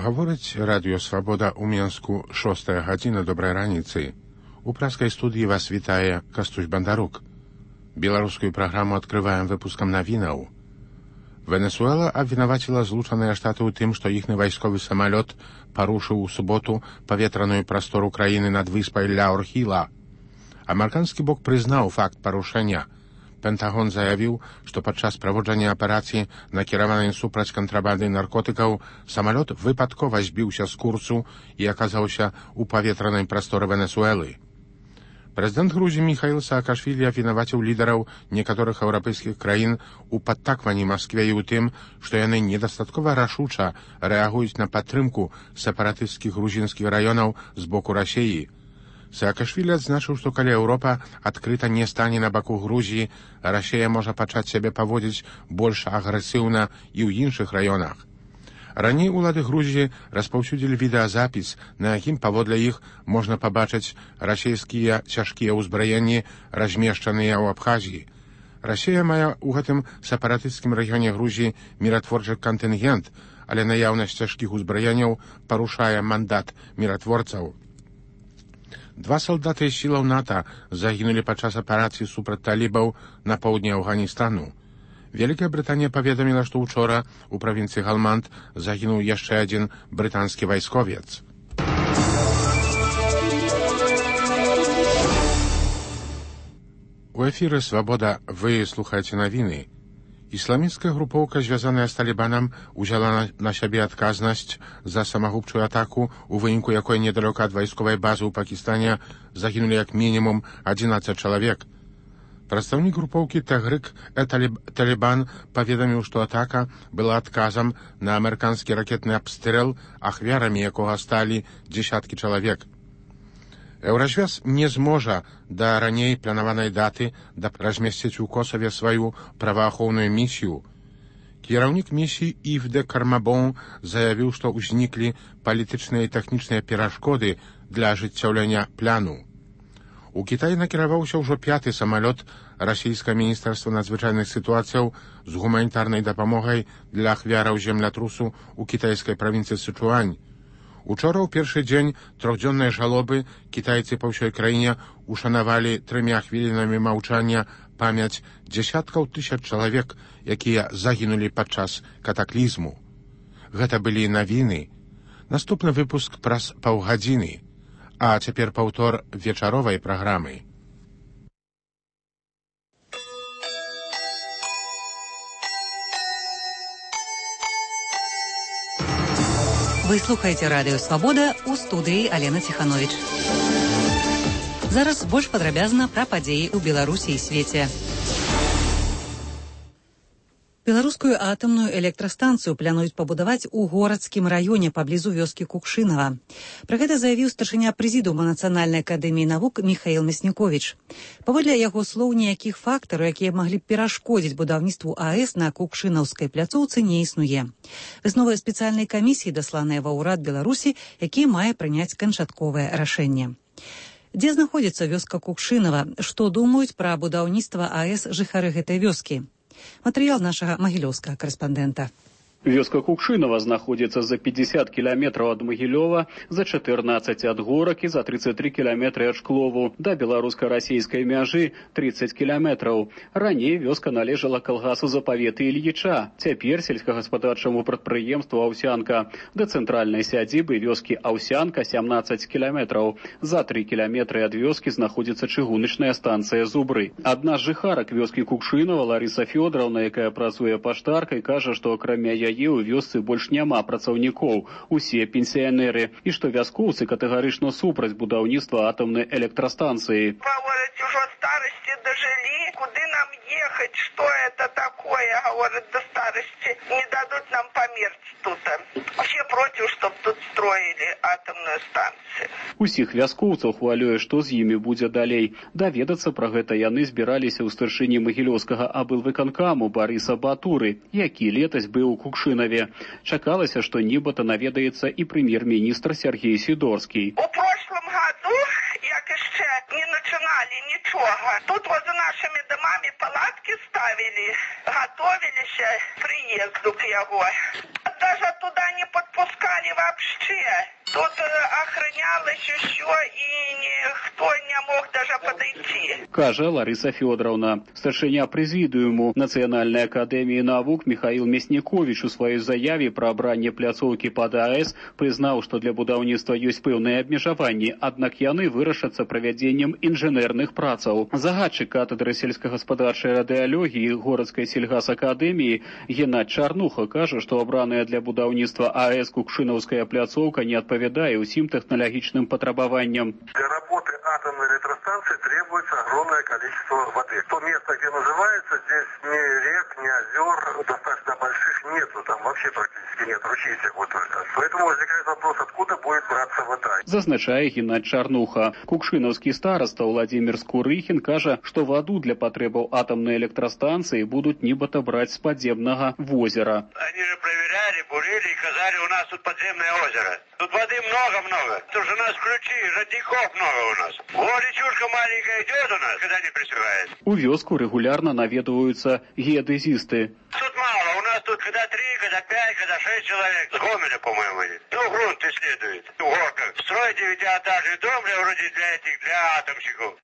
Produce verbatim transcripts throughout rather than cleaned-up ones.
Гаворыць радыё «Свабода» ў Менску шостая гадзіна добрай раніцы. У праскай студыі вас вітае Кастусь Бандарук. Беларускую праграму адкрываем выпускам навінаў. Венесуэла абвінаваціла Злучаныя Штаты ў тым, што іхны вайсковы самалёт парушыў у суботу паветраную прастору краіны над выспай Ляор-Хіла. Амерыканскі бок прызнаў факт парушэння. Пентагон заявіў, што падчас праводжання аперацыі, накіраванай супраць кантрабанды наркотыкаў, самалёт выпадкова збіўся з курсу і аказаўся ў паветранай прасторы Венесуэлы. Прэзідэнт Грузіі Міхаіл Саакашвілі абвінаваціў лідараў некаторых еўрапейскіх краін у падтакванні Маскве і ў тым, што яны недастаткова рашуча рэагуюць на падтрымку сепаратысцкіх грузінскіх раёнаў з боку Расіі. Саакашвілі адзначыў, што калі Еўропа адкрыта не стане на баку Грузіі, Расія можа пачаць сябе паводзіць больш агрэсіўна і ў іншых раёнах. Раней улады Грузіі распаўсюдзілі відэазапіс, на якім, паводле іх, можна пабачыць расійскія цяжкія ўзбраенні, размешчаныя ў Абхазіі. Расія мае ў гэтым сепаратысцкім рэгіёне Грузіі міратворчы кантынгент, але наяўнасць цяжкіх узбраенняў парушае мандат міратворцаў. Два салдаты сілаў НАТО загінулі падчас аперацыі супраць талібаў на поўдні Афганістану. Вялікая Брытанія паведаміла, што ўчора ў правінцыі Галманд загінуў яшчэ адзін брытанскі вайсковец. У эфіры «Свабода» вы слухаеце навіны. Ісламісцкая групоўка, звязаная з Талібанам, узяла на, на сябе адказнасць за самагубчую атаку, у выніку якой недалёка ад вайсковай базы ў Пакістане загінулі як мінімум адзінаццаць чалавек. Прадстаўнік групоўкі Тагрик-э-Талібан паведаміў, што атака была адказам на амерыканскі ракетны абстрэл, ахвярамі якога сталі дзесяткі чалавек. Еўразвяз не зможа да раней планаванай даты да размесціць у Косаве сваю праваахоўную місію. Кіраўнік місіі Ів де Кармабон заявіў, што ўзніклі палітычныя і тэхнічныя перашкоды для ажыццяўлення пляну. У Кітаі накіраваўся ўжо пяты самалёт расійскае міністэрства надзвычайных сітуацыяў з гуманітарнай дапамогай для ахвяраў землятрусу ў кітайскай правінцыі Сычуань. Учора ў першы дзень трохдзённай жалобы кітайцы па ўсёй краіне ушанавалі трымя хвілінамі маўчання памяць дзесяткаў тысяч чалавек, якія загінулі падчас катаклізму. Гэта былі навіны. Наступны выпуск праз паўгадзіны. А цяпер паўтор вечаровай праграмы. Вы слухаеце радыё «Свабода», у студыі Алена Ціхановіч. Зараз больш падрабязна пра падзеі ў Беларусі і свеце. Беларускую атамную электрастанцыю плануюць пабудаваць у горадскім раёне паблізу вёскі Кукшынава. Пра гэта заявіў старшыня прэзідыума Нацыянальнай акадэміі навук Міхаіл Мясніковіч. Паводле яго слоў, ніякіх фактараў, якія маглі б перашкодзіць будаўніцтву АЭС на Кукшынаўскай пляцоўцы, не існуе. Высновы спецыяльнай камісіі дасланыя ва ўрад Беларусі, які мае прыняць канчатковае рашэнне. Дзе знаходзіцца вёска Кукшынава? Што думаюць пра будаўніцтва АЭС жыхары гэтай вёскі? Матэрыял нашага магілёўскага карэспандэнта. Вёска Кукшынава знаходзіцца за пятьдесят кіламетраў ад Магілёва, за чатырнаццаць ад Горак і за тридцать три кіламетры ад Шклову. Да беларуска-расійскай мяжы тридцать кіламетраў. Раней вёска належала калгасу запаветы Ільіча, цяпер сельскагаспадарчаму прадпрыемству «Аўсянка». Да цэнтральнай сядзібы вёскі «Аўсянка» семнадцать кіламетраў. За три кіламетры ад вёскі знаходзіцца чыгуначная станцыя «Зубры». Адна з жыхарак вёскі Кукшынава, Ларыса Фёдоровна, якая працуе паштаркай, кажа, што акрамя яе у вёсцы больш няма працаўнікоў, усе пенсіянеры, і што вяскоўцы катэгарычна супраць будаўніцтва атамнай электрастанцыі. Говорят, ужо старости дожили, куды нам ехать, что это такое, говорят, до старости не дадут нам померць тут. Все против, чтоб тут строили атомную станцию. Усіх вяскоўцаў хвалюе, што з імі будзе далей. Даведацца пра гэта яны збіраліся ў старшыні магілёўскага аблвыканкаму Барыса Батуры, які летась быў у Кукшынаве. Чакалася, што нібыта наведаецца і прэм'ер-міністр Сергей Сидорский. У прошлом году, як яшчэ не начинали нічога, тут вот за нашими домами палатки ставили, готовились к приезду к яго. даже туда не подпускали вообще. Тут э, охранялось еще, и никто не мог даже подойти. Кажа Лариса Федоровна. Старшыня прэзідыуму Нацыянальнай акадэміі навук Михаил Мясніковіч у сваёй заяве пра абранне пляцоўкі пад АЭС прызнаў, што для будаўніцтва ёсць пэўныя абмежаванні, аднак яны вырашацца правядзеннем інжынерных працаў. Загадчык катедры сельскагаспадарчай радыялогіі Горадскай сельгасакадэміі Геннадзь Чарнуха кажа, што абраная для будаўніцтва АЭС Кукшынаўская пляцоўка не адпавядае ўсім тэхналагічным патрабаванням. Для работы атомной электростанции требуется огромное количество воды. То место, где называется, здесь ни рек, ни озер достаточно больших нету, там вообще практически нет, ручей вот только. Поэтому возникает вопрос, откуда будет браться вода. Зазначае Геннадзь Чарнуха. Кукшынаўскі староста Владимир Скурыхін кажа, што ваду для патрэбаў атомной электростанции будут нібыта браць з падземнага возера. Они же проверяли, бурили и сказали, у нас тут подземное озеро. Тут воды много-много. Тут же у нас ключи, родников много у нас. Вот речушка маленькая идет у нас, когда не присыхает. У вёску регулярно наведываются геодезисты. Тут мало, у нас тут когда три, когда пять, когда шесть человек. С Гомеля, по-моему, ну, грунт исследует. В горках. Строить девятиэтажный дом для, вроде для этих, для атомщиков.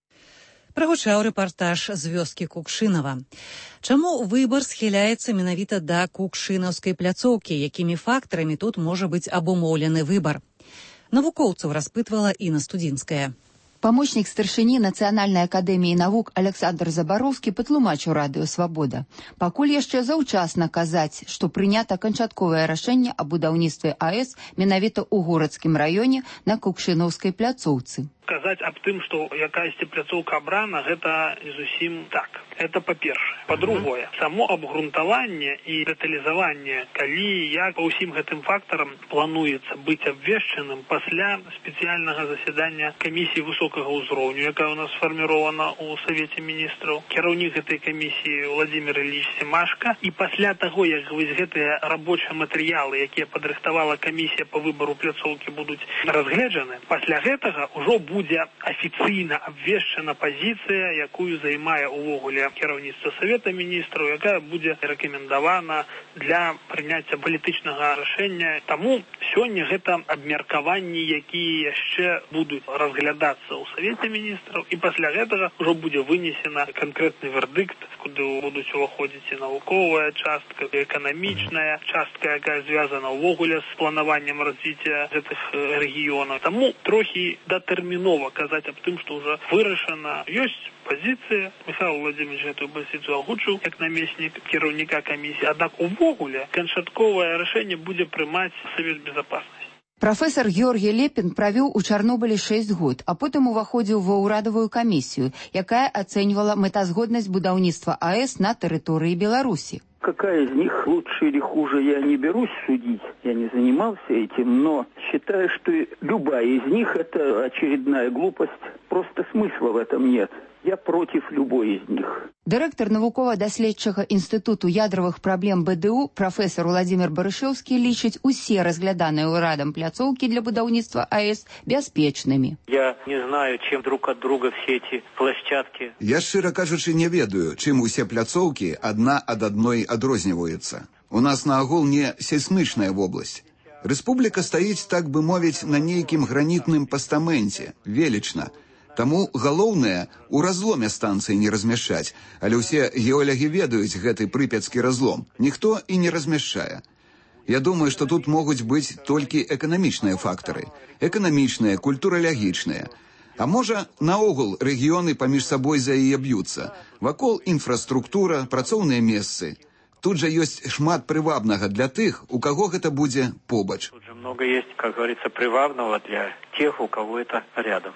Прагучаў рэпартаж з вёскі Кукшынава. Чаму выбар схіляецца менавіта да кукшынаўскай пляцоўкі, якімі фактарамі тут можа быць абумоўлены выбар? Навукоўцаў распытвала Інна Студзінская. Помощник старшыні Нацыянальнай акадэміі навук Александр Забароўскі патлумачыў радыё «Свабода». Пакуль яшчэ заўчасна казаць, што прынята канчатковае рашэнне аб будаўніцтве АЭС менавіта ў горадскім раёне на Кукшынаўскай пляцоўцы. Казаць аб тым, што якаясьці пляцоўка абрана, гэта не зусім так. Это па-першае. Па-другое, само абгрунтаванне і дэталізаванне, калі як па ўсім гэтым фактарам плануецца быць абвешчаным пасля спецыяльнага заседання камісіі высокага ўзроўню, якая у нас сфармірована ў Савеце міністраў, кіраўнік гэтай камісіі Владимир Ильич Семашко, і пасля таго, як вось гэтыя рабочыя матэрыялы, якія падрыхтавала камісія па выбару пляцоўкі, будуць разгледжаны, пасля гэтага ўжо будзе афіцыйна абвешчана пазіцыя, якую займае увогуле кіраўніцтва Савета міністраў, якая будзе рэкамендавана для прыняцця палітычнага рашэння. Таму сёння гэта абмеркаванні, якія яшчэ будуць разглядацца ў Савеце міністраў, і пасля гэтага ўжо будзе вынесена канкрэтны вердыкт, куды будуць уваходзіць і навуковая частка, і эканамічная частка, якая звязана ўвогуле з планаваннем развіцця гэтых рэгіёнаў. Таму трохі датэрмінова казаць аб тым, што ўжо вырашана. Ёсць пазіцыя. Михаил Владимирович эту пазіцыю агучыў як намеснік кіраўніка камісіі. Аднак увогуле канчатковае рашэнне будзе прымаць Савет Безопасности. Прафесор Георгий Лепин правёў у Чарнобылі шэсць год, а потым уваходзіў ва ўрадавую камісію, якая ацэньвала мэтазгоднасць будаўніцтва АЭС на тэрыторыі Беларусі. Какая из них лучше или хуже, я не берусь судить, я не занимался этим, но считаю, что любая из них это очередная глупость, просто смысла в этом нет. Я против любой из них. Дырэктар навукова-даследчага інстытуту ядравых праблем БДУ прафесор Владимир Барышэўскі лічыць усе разгляданыя ўрадам пляцоўкі для будаўніцтва АЭС бяспечнымі. Я не знаю, чем друг от друга все эти площадки. Я, шчыра кажучы, не ведаю, чым усе пляцоўкі адна ад адной адрозніваюцца. У нас наогул не сейсмычная вобласць. Рэспубліка стаіць, так бы мовіць, на нейкім гранітным пастаменце, велічна. Таму галоўнае у разломе станцыі не размяшчаць, але ўсе геолагі ведаюць гэты прыпяцкі разлом. Ніхто і не размяшчае. Я думаю, што тут могуць быць толькі эканамічныя фактары. Эканамічныя, культуралагічныя. А можа, наогул рэгіёны паміж сабой за яе б'юцца. Вакол інфраструктура, працоўныя месцы. Тут жа ёсць шмат прывабнага для тых, у каго гэта будзе побач. Тут же много есть, как говорится, прывабного для тех, у кого это рядом.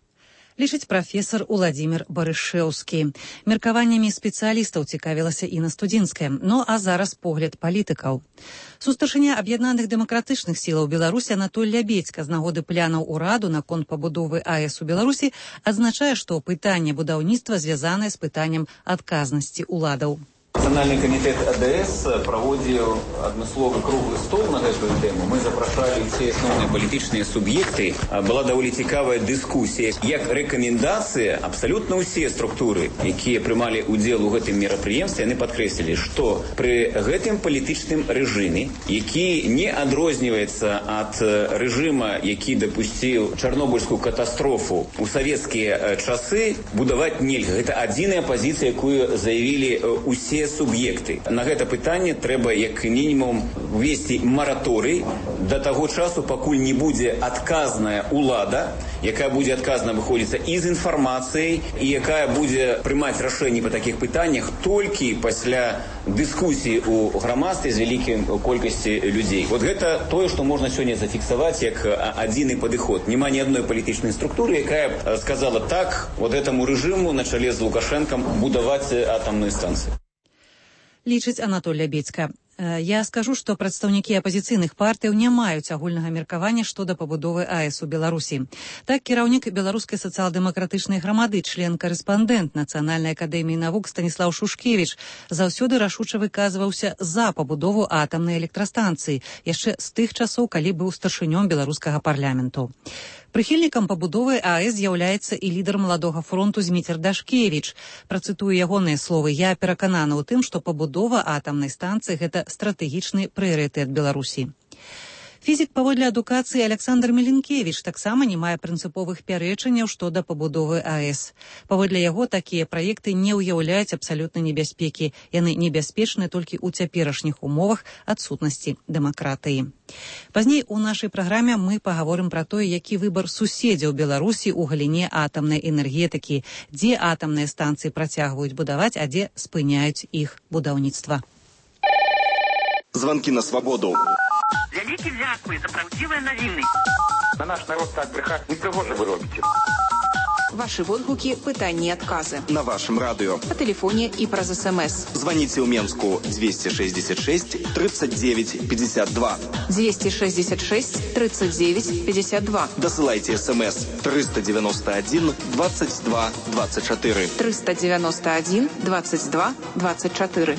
Лічыць прафесор Уладзімір Барышэўскі. Меркаваннямі спецыялістаў цікавілася Інна Студзінская. Ну а зараз погляд палітыкаў. Сустаршыня аб'яднаных дэмакратычных сілаў Беларусі Анатоль Лябедзька з нагоды плянаў ураду наконт пабудовы АЭС у Беларусі адзначае, што пытанне будаўніцтва звязанае з пытаннем адказнасці ўладаў. Национальный комитет АДС проводил адмысловый круглый стол на эту тему. Мы запрошали все основные политические субъекты. Была довольно цікавая дискуссия. Як рекомендации абсолютно все структуры, которые принимали удел в этом мероприятии, они подкреслили, что при этом политическом режиме, который не отрознивается от режима, который допустил Чернобыльскую катастрофу у советские часы, будовать нельзя. Это одиная позиция, которую заявили все суб'екты. На гэта пытанне трэба як мінімум ввести мораторий до того часу, пакуль не будзе адказная улада, якая будзе адказна выходзіцца і з інфармацыяй, і якая будзе прымаць рашэнні па такіх пытаннях толькі пасля дыскусіі ў грамадстве з вялікім колькасці людзей. Вот гэта тое, што можна сёння зафіксаваць як адзіны падыход. Нема ні адной палітычнай структуры, якая сказала так вот этому рэжыму на чале з Лукашэнкам будаваць атамныя станцыі. Лічыць Анатолія Бецька. Я скажу, што прадстаўнікі апазіцыйных партыяў не маюць агульнага меркавання што да пабудовы АЭС у Беларусі. Так, кіраўнік беларускай сацыял-дэмакратычнай грамады, член-карэспандэнт Нацыянальнай акадэміі навук Станіслаў Шушкевіч заўсёды рашуча выказваўся за пабудову атамнай электрастанцыі, яшчэ з тых часоў, калі быў старшынём беларускага парламенту. Прыхільнікам пабудовы АЭС з'яўляецца і лідар маладога фронту Зміцер Дашкевіч. Працытую ягоныя словы: «Я перакананы ў тым, што пабудова атамнай станцыі – гэта стратэгічны прыярытэт Беларусі». Фізік паводле адукацыі Александр Меленкевич таксама не мае прынцыповых пярэчанняў што да пабудовы АЭС. Паводле яго, такія праекты не ўяўляюць абсалютнай небяспекі. Яны небяспечныя толькі ў цяперашніх умовах адсутнасці дэмакратыі. Пазней у нашай праграме мы пагаворым пра тое, які выбар суседзяў Беларусі ў галіне атамнай энергетыкі, дзе атамныя станцыі працягваюць будаваць, а дзе спыняюць іх будаўніцтва. Звонки на свободу. Вялікі дзякуй за правдзівыя навіны. На наш народ так брехать непригожно вы робите. Ваши водгуки, пытанні і адказы. На вашем радио. По телефоне и праз СМС. Звоните в Менску двести шестьдесят шесть тридцать девять пятьдесят два. двести шестьдесят шесть тридцать девять пятьдесят два. Досылайте СМС триста девяносто один двадцать два двадцать четыре. триста девяносто один двадцать два двадцать четыре.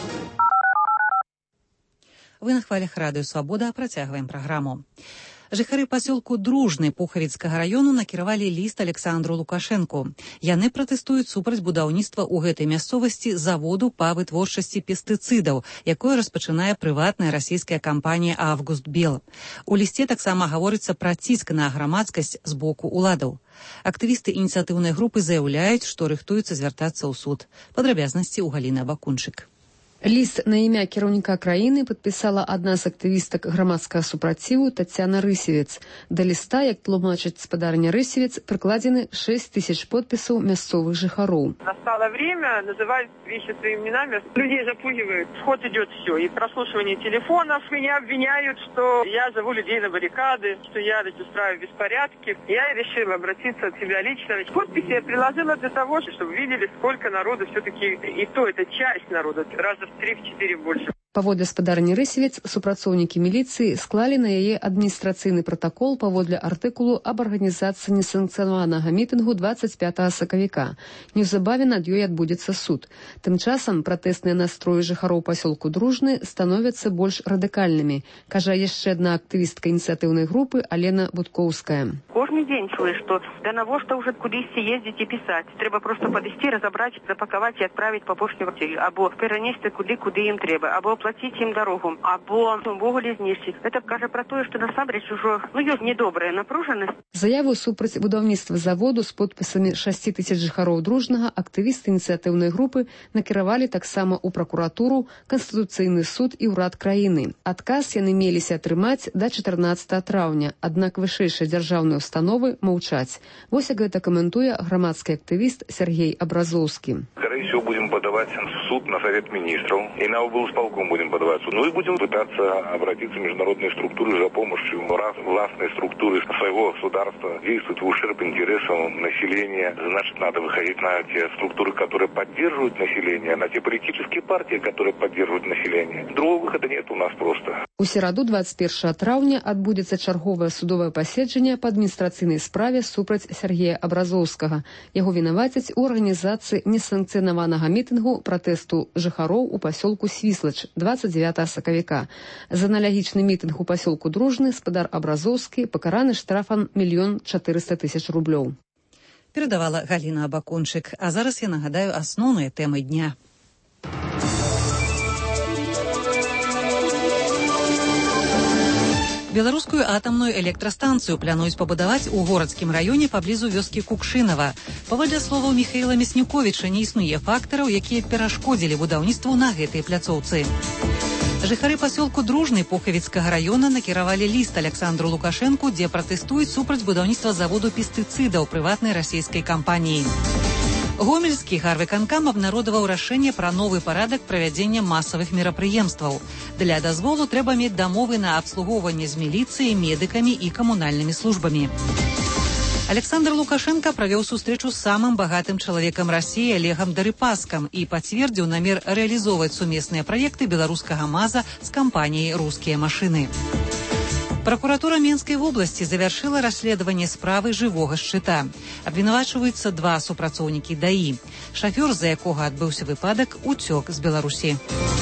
Вы на хвалях радыё «Свабода», працягваем праграму. Жыхары пасёлку Дружны Пухавіцкага раёну накіравалі ліст Александру Лукашэнку. Яны пратэстуюць супраць будаўніцтва ў гэтай мясцовасці заводу па вытворчасці пестыцыдаў, якое распачынае прыватная расійская кампанія «Августбел». У лісце таксама гаворыцца пра ціск на грамадскасць з боку ўладаў. Актывісты ініцыятыўнай групы заяўляюць, што рыхтуюцца звяртацца ў суд. Падрабязнасці ў Галіны Абакунчык. Ліст на імя кіраўніка краіны падпісала адна з актывістак грамадскага супраціву Тацяна Рысевец. Да ліста, як тлумачыць спадарня Рысевец, прыкладзены шесть тысяч подпісаў мясцовых жыхароў. Настало время называть вещи своими именами. Людей запугивают. В ход идет все. И прослушивание телефонов. Меня обвиняют, что я зову людей на баррикады, что я устраиваю беспорядки. Я решила обратиться от себя лично. Подписи я приложила для того, чтобы видели, сколько народу все-таки, и то это часть народа, раза в три-четыре больше. Паводле спадарні Рысевец, супрацоўнікі міліцыі склалі на яе адміністрацыйны пратакол паводле артыкулу аб арганізацыі несанкцыянаванага мітынгу двадцать пятага сакавіка. Неўзабаве над ёй адбудзецца суд. Тым часам пратэсныя настроі жыхароў пасёлку Дружны становяцца больш радыкальнымі, кажа яшчэ адна актывістка ініцыятыўнай групы Алена Будкоўская. Кожны дзень чуеш, што да навошта ўжо кудысьці ездзіць і пісаць. Трэба проста падысці, разабраць, запакаваць і адправіць па пошце або перанесці куды, куды ім трэба, або платить им дорогу, або увогуле знішчыць. Это кажа пра тое, што насамрэч ужо ну ёсць недобрая напружанасць. Заяву супраць будаўніцтва заводу з подпісамі шасці тысяч жыхароў Дружнага актывісты ініцыятыўнай групы накіравалі таксама ў пракуратуру, Канстытуцыйны суд і ўрад краіны. Адказ яны меліся атрымаць да чатырнаццатага траўня, аднак вышэйшыя дзяржаўныя установы маўчаць. Вось як гэта каментуе грамадскі актывіст Сергей Абразоўскі. Скорее всего, будем подавать в суд на Совет министров и на облсполком будем подавать суд. Ну и будем пытаться обратиться в международные структуры за помощью, раз властные структуры своего государства действуют в ущерб интересам населения. Значит, надо выходить на те структуры, которые поддерживают население, на те политические партии, которые поддерживают население. Другого выхода нет у нас просто. У сераду двадцать первого траўня адбудзецца чарговае судовае паседжанне па адміністрацыйнай справе супраць Сергея Абразоўскага. Яго вінавацяць у арганізацыі несанкцыянаванага мітынгу пратэсту жыхароў у пасёлку Свіслач двадцать девятого сакавіка. За аналагічны мітынг у пасёлку Дружны спадар Абразоўскі пакараны штрафам мільён чатырыста тысяч рублёў. Перадавала Галіна Абакончык. А зараз я нагадаю асноўныя тэмы дня. Беларускую атамную электрастанцыю плануюць пабудаваць у горадскім раёне паблізу вёскі Кукшынава. Паводле словаў Міхаіла Мяснюковіча, не існуе фактараў, якія перашкодзілі будаўніцтву на гэтай пляцоўцы. Жыхары пасёлку Дружны Пухавіцкага раёна накіравалі ліст Александру Лукашэнку, дзе пратэстуюць супраць будаўніцтва заводу пестыцыдаў прыватнай расійскай кампаніі. Гомельскі гарвыканкам абнародаваў рашэнне пра новы парадак правядзення масавых мерапрыемстваў. Для дазволу трэба мець дамовы на абслугоўванне з міліцыяй, медыкамі і камунальнымі службамі. Александр Лукашенко правёў сустрэчу з самым багатым чалавекам Расіі Олегам Дарыпаскам і пацвердзіў намер рэалізоўваць сумесныя праекты беларускага МАЗа з кампаніяй «Рускія машыны». Прокуратура Менскай вобласці завяршыла расследаванне справы жывога шчыта. Абвінавачваюцца два супрацоўнікі ДАІ. Шафёр, з-за якога адбыўся выпадак, уцёк з Беларусі.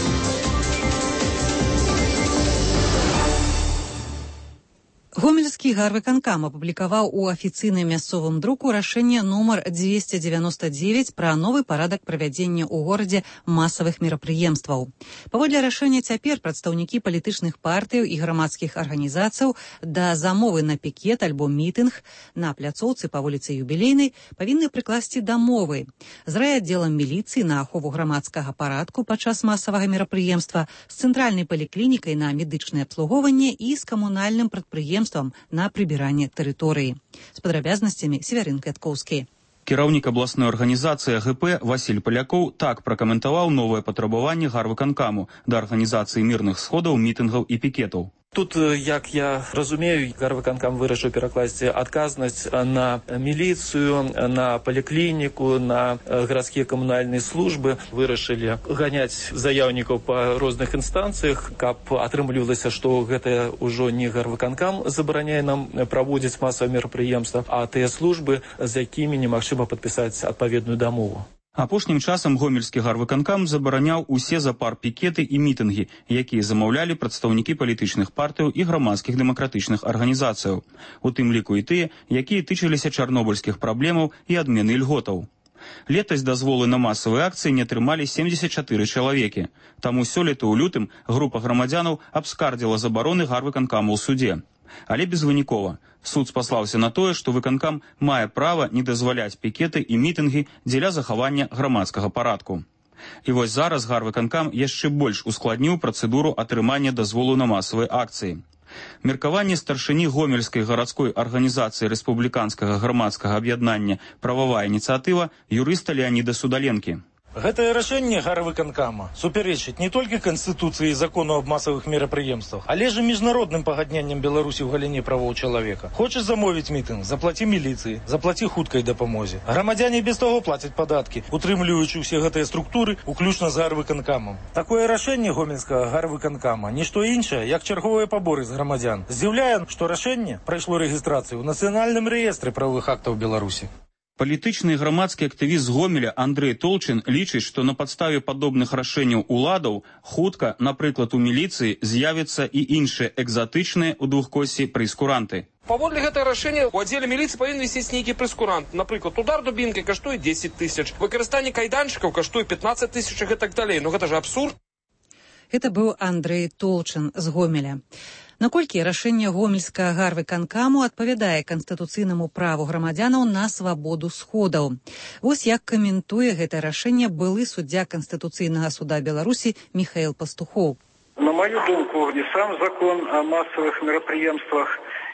Гомельскі гарвыканкам апублікаваў у афіцыйным мясцовым друку рашэнне нумар двести девяносто девять пра новы парадак правядзення ў горадзе масавых мерапрыемстваў. Паводле рашэння цяпер прадстаўнікі палітычных партыяў і грамадскіх арганізацыяў да замовы на пікет альбо мітынг на пляцоўцы па вуліцы Юбілейнай павінны прыкласці дамовы з райаддзелам міліцыі на ахову грамадскага парадку падчас масавага мерапрыемства, з цэнтральнай паліклінікай на медычнае абслугоўванне і з камунальным прадпрыемствам на прыбіранне тэрыторыі. З падрабязнасцямі Северин Каткоўскі. Кіраўнік абласной арганізацыі АГП Васіль Палякоў так пракаментаваў новае патрабаванне гарвыканкаму да арганізацыі мірных сходаў, мітынгаў і пікетаў. Тут, як я разумею, гарвыканкам вырашыў перакласці адказнасць на міліцыю, на паліклініку, на гарадскія камунальныя службы. Вырашылі ганяць заяўнікаў па розных інстанцыях, каб атрымлівалася, што гэта ўжо не гарвыканкам забараняе нам праводзіць масавыя мерапрыемства, а тыя службы, з якімі немагчыма падпісаць адпаведную дамову. Апошнім часам гомельскі гарвыканкам забараняў усе запар-пікеты і мітынгі, якія замаўлялі прадстаўнікі палітычных партыяў і грамадскіх дэмакратычных арганізацыяў, у тым ліку і тыя, якія тычыліся чарнобыльскіх праблемаў і адмены льготаў. Летась дазволы на масавыя акцыі не атрымалі семьдесят чатыры чалавекі. Таму сёлета ў лютым група грамадзянаў абскардзіла забароны гарвыканкаму ў суде. Але безвынікова. Суд спаслаўся на тое, што выканкам мае права не дазваляць пікеты і мітынгі дзеля захавання грамадскага парадку. І вось зараз гарвыканкам яшчэ больш ускладніў працэдуру атрымання дазволу на масавыя акцыі. Меркаванне старшыні гомельскай гарадской арганізацыі рэспубліканскага грамадскага аб'яднання «Прававая ініцыятыва» юрыста Леаніда Судаленкі. Гэтае рашэнне гарвыканкама супярэчыць не толькі Канстытуцыі і закону аб масавых мерапрыемствах, але ж і міжнародным пагадненням Беларусі ў галіне правоў чалавека. Хочаш замовіць мітынг, заплаці міліцыі, заплаці хуткай дапамозе. Грамадзяне без таго плацяць падаткі, утрымліваючы ўсе гэтыя структуры, уключна з гарвыканкамам. Такое рашэнне гомельскага гарвыканкама нішто іншае, як чарговыя паборы з грамадзян. Здзіўляе, што рашэнне прайшло рэгістрацыю ў нацыянальным рэестры правовых актаў Беларусі. Палітычны і грамадскі актывіст з Гомеля Андрэй Толчин лічыць, што на падставе падобных рашэнняў уладаў хутка, напрыклад, у міліцыі з'явяцца і іншыя экзатычныя ў двухкоссі прэйскуранты. Паводле гэтае рашэнне у аддзеле міліцыі павінен вісець нейкі прэйскурант. Напрыклад, удар дубінкай каштуе дзесяць тысяч, выкарыстанне кайданчыкаў каштуе пятнаццаць тысяч і гэтак далей. Ну гэта ж абсурд. Гэта быў Андрэй Толчин з Гомеля. Наколькі рашэнне гомельскага гарвыканкаму адпавядае канстытуцыйнаму праву грамадзянаў на свабоду сходаў. Вось як каментуе гэта рашэнне былы суддзя Канстытуцыйнага суда Беларусі Михаил Пастухоў. На мою думку, и сам закон о массовых мероприемствах,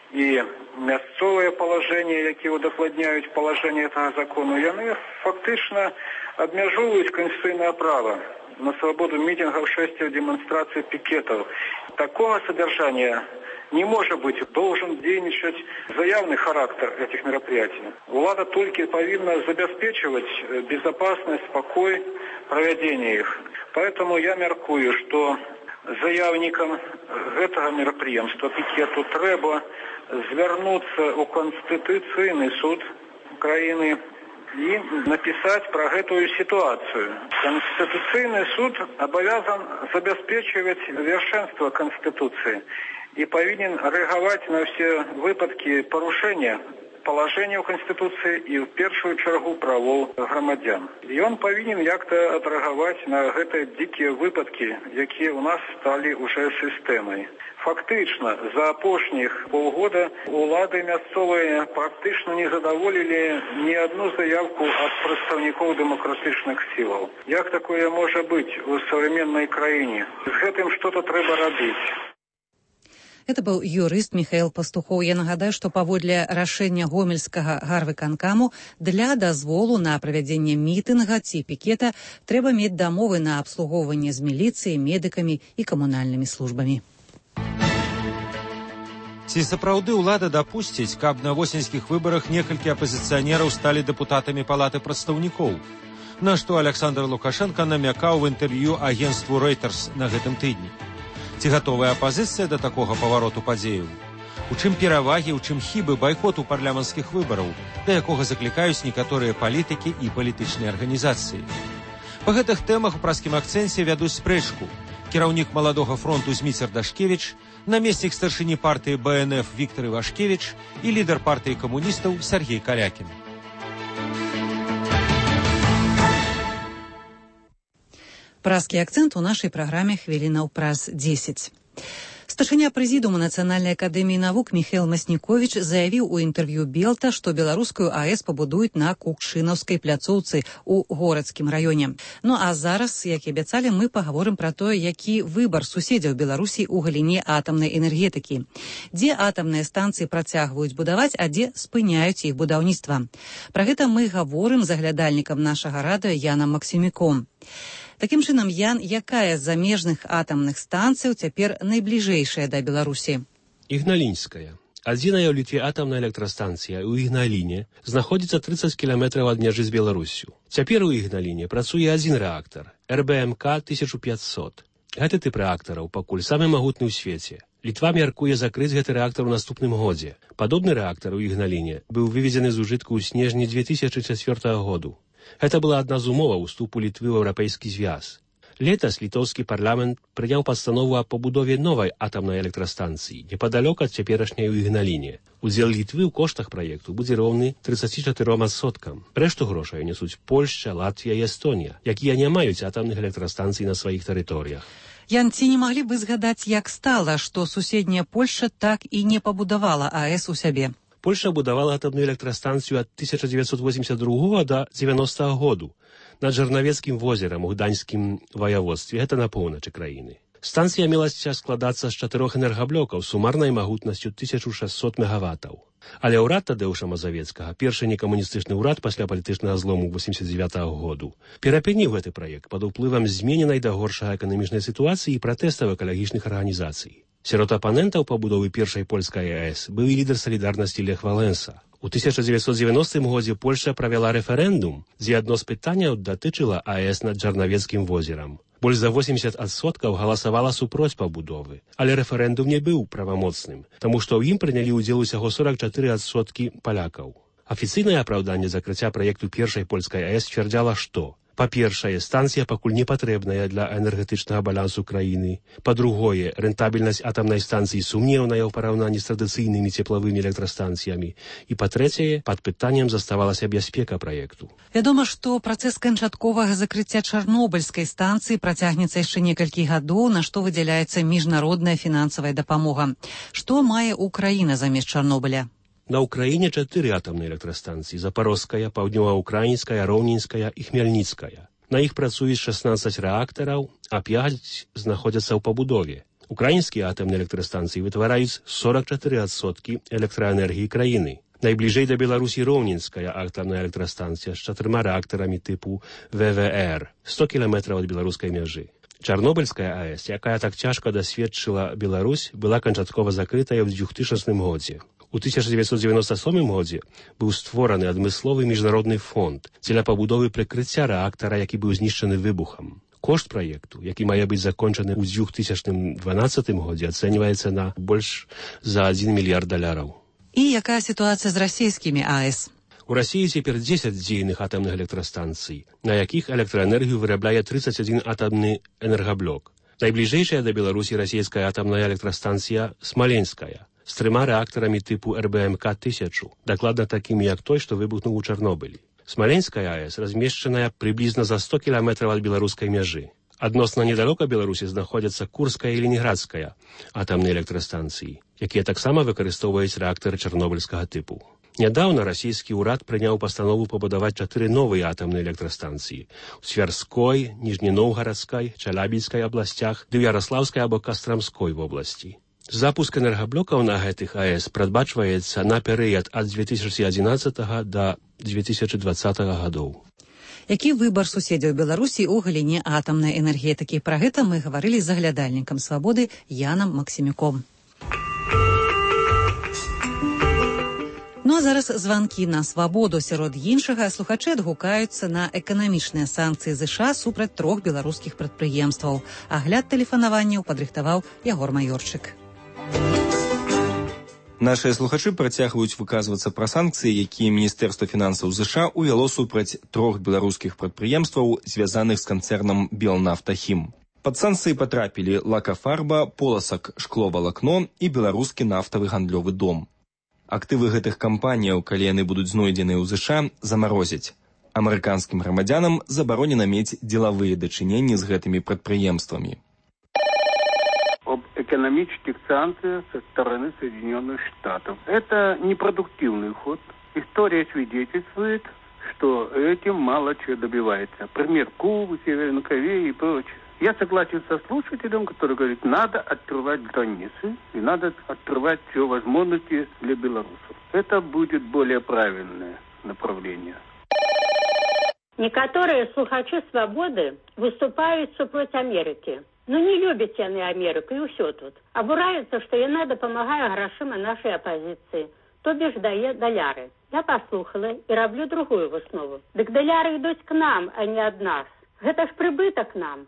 и мясцовое положение, які удакладняюць положение этого закона, яны фактычна абмяжоўваюць канстытуцыйнае права на свободу митингов, шествий, демонстраций, пикетов. Такого содержания не может быть. Должен дейничать заявный характер этих мероприятий. Влада только повинна забеспечивать безопасность, спокой проведения их. Поэтому я меркую, что заяўнікам гэтага мерапрыемства пікету трэба звярнуцца ў Канстытуцыйны суд краіны і напісаць пра гэтую сітуацыю. Канстытуцыйны суд абавязан забяспечваць вершэнства Канстытуцыі і павінен рэагаваць на ўсе выпадкі парушэння палажэнняў Канстытуцыі і ў першую чаргу правоў грамадзян. Ён павінен як-то адрэагаваць на гэтыя дзікія выпадкі, якія ў нас сталі ўжо сістэмай. Фактычна, за апошніх паўгода улады мясцовыя практычна не задаволілі ні адну заявку ад прадстаўнікоў дэмакратычных сілаў. Як такое можа быць у сучаснай краіне? З гэтым што-то трэба рабіць. Это был юрыст Михаил Пастухоў. Я нагадаю, што паводле рашэння гомельскага гарвыканкаму для дазволу на правядзенне мітынга ці пікета трэба мець дамовы на абслугоўванне з міліцыяй, медыкамі і камунальнымі службамі. Ці сапраўды ўлада дапусціць, каб на восеньскіх выбарах некалькі апазіцыянераў сталі дэпутатамі палаты прадстаўнікоў? На што Александр Лукашенко намякаў в інтэрв'ю агенству Reuters на гэтым тыдні. Ці гатовая апазіцыя да такога павароту падзеяў? У чым перавагі, у чым хібы байкоту парламенцкіх выбараў, да якога заклікаюць некаторыя палітыкі і палітычныя арганізацыі? Па гэтых тэмах у праскім акцэнце вядуць спрэчку кіраўнік маладога фронту Зміцер Дашкевіч, намеснік старшыні партыі Бэ Эн Эф Віктор Івашкевіч і лідар партыі камуністаў Сергей Калякін. Праскі акцэнт у нашай праграме хвілінаў праз дзесяць. Старшыня прэзідыума Нацыянальнай акадэміі навук Міхаіл Масніковіч заявіў у інтэрв'ю Белта, што беларускую А Эс пабудуюць на Кукшынаўскай пляцоўцы ў горадскім раёне. Ну а зараз, як і абяцалі, мы пагаворым пра тое, які выбар суседзяў Беларусі ў галіне атамнай энергетыкі. Дзе атамныя станцыі працягваюць будаваць, а дзе спыняюць іх будаўніцтва. Пра гэта мы гаворым з аглядальнікам нашага радыё Янам Максімюком. Такім чынам, Ян, якая з замежных атамных станцыяў цяпер найбліжэйшая да Беларусі? Ігналінская. Адзіная ў Літве атамная электрастанцыя ў Ігналіне знаходзіцца трыццаць кіламетраў ад мяжы з Беларуссю. Цяпер у Ігналіне працуе адзін рэактар Эр Бэ Эм Ка тысяча пяцьсот. Гэты тып рэактараў пакуль самы магутны ў свеце. Літва мяркуе закрыць гэты рэактар у наступным годзе. Падобны рэактар у Ігналіне быў выведзены з ужытку ў снежні дзве тысячы чацвёртага году. Гэта была адна з умоваў уступу Літвы ў еўрапейскі звяз. Летась літоўскі парламент прыняў пастанову аб пабудове новай атамнай электрастанцыі непадалёк ад цяперашняй у Ігналіне. Удзел Літвы ў коштах праекту будзе роўны трыццаці чатыром адсоткам. Рэшту грошай нясуць Польшча, Латвія і Эстонія, якія не маюць атамных электрастанцый на сваіх тэрыторыях. Ян, ці не маглі бы згадаць, як стала, што суседняя Польшча так і не пабудавала А Эс у сябе? Польша будавала атамную электрастанцыю ад тысяча дзевяцьсот восемьдесят другога да дзевяностага году над Жарнавецкім возерам у Гданьскім ваяводстве, гэта на поўначы краіны. Станцыя мелася складацца з чатырох энергаблокаў сумарнай магутнасцю тысяча шэсцьсот мегаваттаў. Але ўрад Тадеуша Мазавецкага, першы некамуністычны ўрад пасля палітычнага злому восемьдесят девятага году, перапыніў гэты праект пад уплывам змененай да горшага эканамічнай сітуацыі і пратэстаў экалагічных арганізацый. Сярод апанентаў пабудовы першай польскай А Эс быў і лідар салідарнасці Лех Валенса. У тысяча дзевяцьсот дзевяностым годзе Польша правяла рэферэндум, дзе адно з пытанняў датычыла А Эс над Жарнавецкім возерам. Больш за восемьдесят адсоткаў галасавала супроць пабудовы, але рэферэндум не быў правамоцным, таму што ў ім прынялі ўдзел усяго сорок чатыры адсоткі палякаў. Афіцыйнае апраўданне закрыцця праекту першай польскай А Эс сцвярджала, што па-першае, станцыя пакуль не патрэбная для энергетычнага балансу краіны. Па-другое, рэнтабельнасць атамнай станцыі сумнеўная ў параўнанні з традыцыйнымі цеплавымі электрастанцыямі. І па-трэцяе, пад пытаннем заставалася бяспека праекту. Вядома, што працэс канчатковага закрыцця Чарнобыльскай станцыі працягнецца яшчэ некалькі гадоў, на што выдзяляецца міжнародная фінансавая дапамога. Што мае Украіна замест Чарнобыля? На Украіне чатыры атамныя электрастанцыі: Запорожская, Паўднёва-Украінская, Роўненская і Хмельніцкая. На іх працуюць шаснаццаць рэактараў, а пяць знаходзяцца ў пабудове. Украінскія атамныя электрастанцыі вытвараюць сорок чатыры адсоткі электраэнергіі краіны. Найбліжэй да Беларусі Роўненская атамная электрастанцыя з чатырма рэактарамі тыпу Вэ Вэ Эр, сто кіламетраў ад беларускай мяжы. Чарнобыльская А Эс, якая так цяжка дасведчыла Беларусь, была канчаткова закрытая ў двухтысячным годзе. У тысяча дзевяцьсот дзевяноста сёмым годзе быў створаны адмысловы міжнародны фонд дзеля пабудовы прыкрыцця рэактара, які быў знішчаны выбухам. Кошт праекту, які мае быць закончаны ў две тысячи дванадцатым годзе, ацэньваецца на больш за один мільярд даляраў. І якая сітуацыя з расійскімі АЭС? У России цяпер дзесяць дзейных атомных электрастанцый, на якіх электраэнергію вырабляе тридцать один атомны энергаблок. Найбліжэйшая да Беларусі расійская атомная электрастанцыя Смоленская з трыма рэактарамі тыпу эр бэ эм ка тысячу, дакладна такімі, як той, што выбухнуў у Чарнобылі. Смоленская АЭС размешчаная прыблізна за сто кіламетраў ад беларускай мяжы. Адносна недалёка Беларусі знаходзяцца Курская і Леніградская атомныя электрастанцыі, якія таксама выкарыстоўваюць рэактары чарнобыльскага тыпу. Нядаўна расійскі ўрад прыняў пастанову пабудаваць чатыры новыя атомныя электрастанцыі ў Цвярской, Ніжненаўгарадскай, Чалябінскай абласцях ды ў Яраслаўскай або Кастрамской вобласці. Запуск энергаблокаў на гэтых АЭС прадбачваецца на перыяд ад две тысячи адзінаццатага да две тысячи двадцатага гадоў. Які выбар суседзяў Беларусі ў галіне атамнай энергетыкі? Пра гэта мы гаварылі з аглядальнікам «Свабоды» Янам Максімюком. Ну а зараз званкі на «Свабоду». Сярод іншага слухачы адгукаюцца на эканамічныя санкцыі ЗША супраць трох беларускіх прадпрыемстваў. Агляд тэлефанаванняў падрыхтаваў Ягор Маёрчык. Нашыя слухачы працягваюць выказвацца пра санкцыі, якія Міністэрства фінансаў ЗША ўвяло супраць трох беларускіх прадпрыемстваў, звязаных з канцэрнам «Белнафтахім». Пад санкцыі патрапілі «Лакафарба», «Поласак», «Шкловалакно» і беларускі нафтавы гандлёвы дом. Актывы гэтых кампаніяў, калі яны будуць знойдзеныя ў ЗША, замарозяць. Амерыканскім грамадзянам забаронена мець дзелавыя дачыненні з гэтымі прадпрыемствамі. Об экономических санкциях со стороны Соединенных Штатов. Это непродуктивный ход. История свидетельствует, что этим мало чего добивается. Пример Кубы, Северной Кореи и прочее. Я согласен со слушателем, который говорит, надо открывать границы и надо открывать все возможности для белорусов. Это будет более правильное направление. Некоторые слухачи «Свободы» выступают супроть Америки. Ну не любят яны Америку и все тут. Обураются, что яна допомагає грошима нашей оппозиции. То бишь дає доляры. Я послухала и роблю другую выснову. Так доляры идут к нам, а не от нас. Это ж прибыток нам.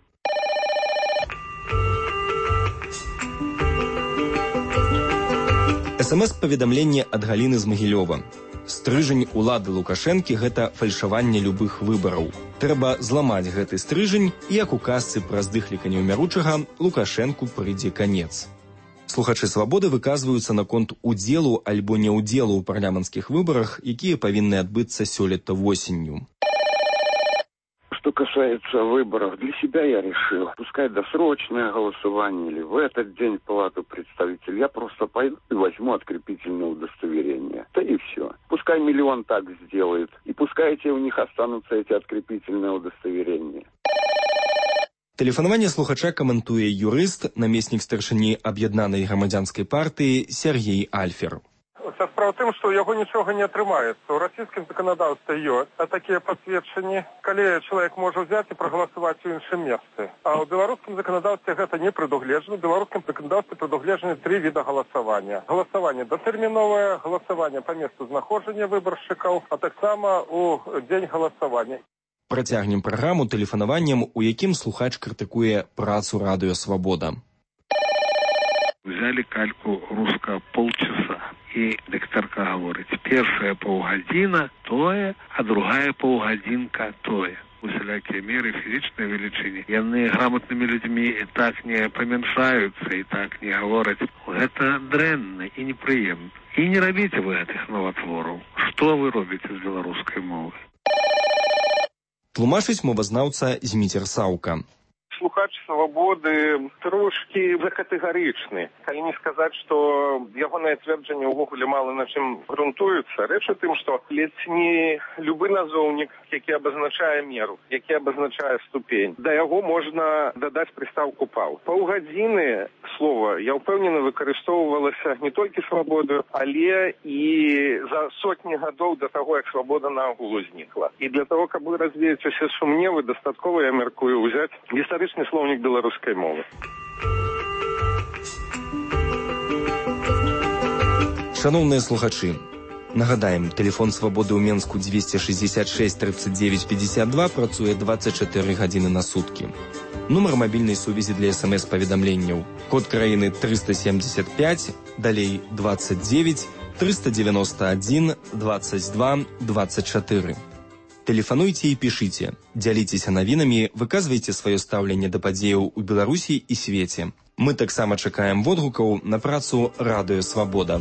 СМС-паведамленне ад Галіны з Магілёва. Стрыжань улады Лукашэнкі – гэта фальшаванне любых выбараў. Трэба зламаць гэты стрыжань, і як у казцы пра здыхліка неўмяручага, Лукашэнку прыйдзе канец. Слухачы «Свабоды» выказваюцца наконт удзелу альбо няўдзелу ў парламенцкіх выбарах, якія павінны адбыцца сёлета восенню. Что касается выборов, для себя я решил, пускай досрочное голосование или в этот день в Палату представителей, я просто пойду и возьму открепительное удостоверение. Да и все. Пускай миллион так сделает, и пускай у них останутся эти открепительные удостоверения. Тэлефанаванне слухача каментуе юрыст, намеснік старшыні аб'яднанай грамадзянскай партыі Сергей Альфер. Вся справа в тым, што ў яго нічога не атрымаецца. У расійскім заканадаўстве ёсць такія пасведчанні, калі чалавек можа ўзяць і прагаласаваць у іншым месцы. А ў беларускім заканадаўстве гэта не прадугледжана. У беларускім заканадаўстве прадугледжаны тры віда галасавання. Галасаванне датэрміновае, галасаванне па месцу знаходжання выбаршчыкаў, а таксама у дзень галасавання. Працягнем праграму тэлефанаваннем, у якім слухач крытыкуе працу радыё «Свабода». Взяли кальку русского полчаса. И докторка говорит, первая полгодина тое, а другая полгодинка тое. Усялякие меры физичной величины. Яны грамотными людьми и так не поменшаются, и так не говорят. Это дрэнно и неприемно. И не робите вы этих новотворов. Что вы робите с белорусской мовой? Тлумачыць мовазнаўца Зміцер Саўка. Слухач «Свабоды» трошки закатегарычны. Калі не сказаць, што ягонае цверджанне ўвогуле мала на чым грунтуецца. Рэч у тым, што ледзь не любы назоўнік, які абазначае меру, які абазначае ступень, да яго можна дадаць прыстаўку «паў». Паўгадзіны слова, я ўпэўнена, выкарыстоўвалася не толькі «Свабоду», але і за сотні гадоў да таго, як «Свабода» наогул узнікла. І для того, каб развеяць усе сумневы, дастаткова, я мяркую, узяць гістарычны словнік беларускай мовы. Шановныя слухачы, нагадаем, тэлефон «Свабоды» ў Менску двести шестьдесят шесть тридцать девять пятьдесят два працуе двадцать чатыры гадзіны на суткі. Нумар мабільнай сувязі для смс-паведамленняў. Код краіны трыста семьдесят пять, далей двадцать девять, триста девяносто один, двадцать два, двадцать четыре. Тэлефануйце і пішыце, дзяліцеся навінамі, выказвайце сваё стаўленне да падзеяў у Беларусі і свеце. Мы таксама чакаем водгукаў на працу Радыё Свабода.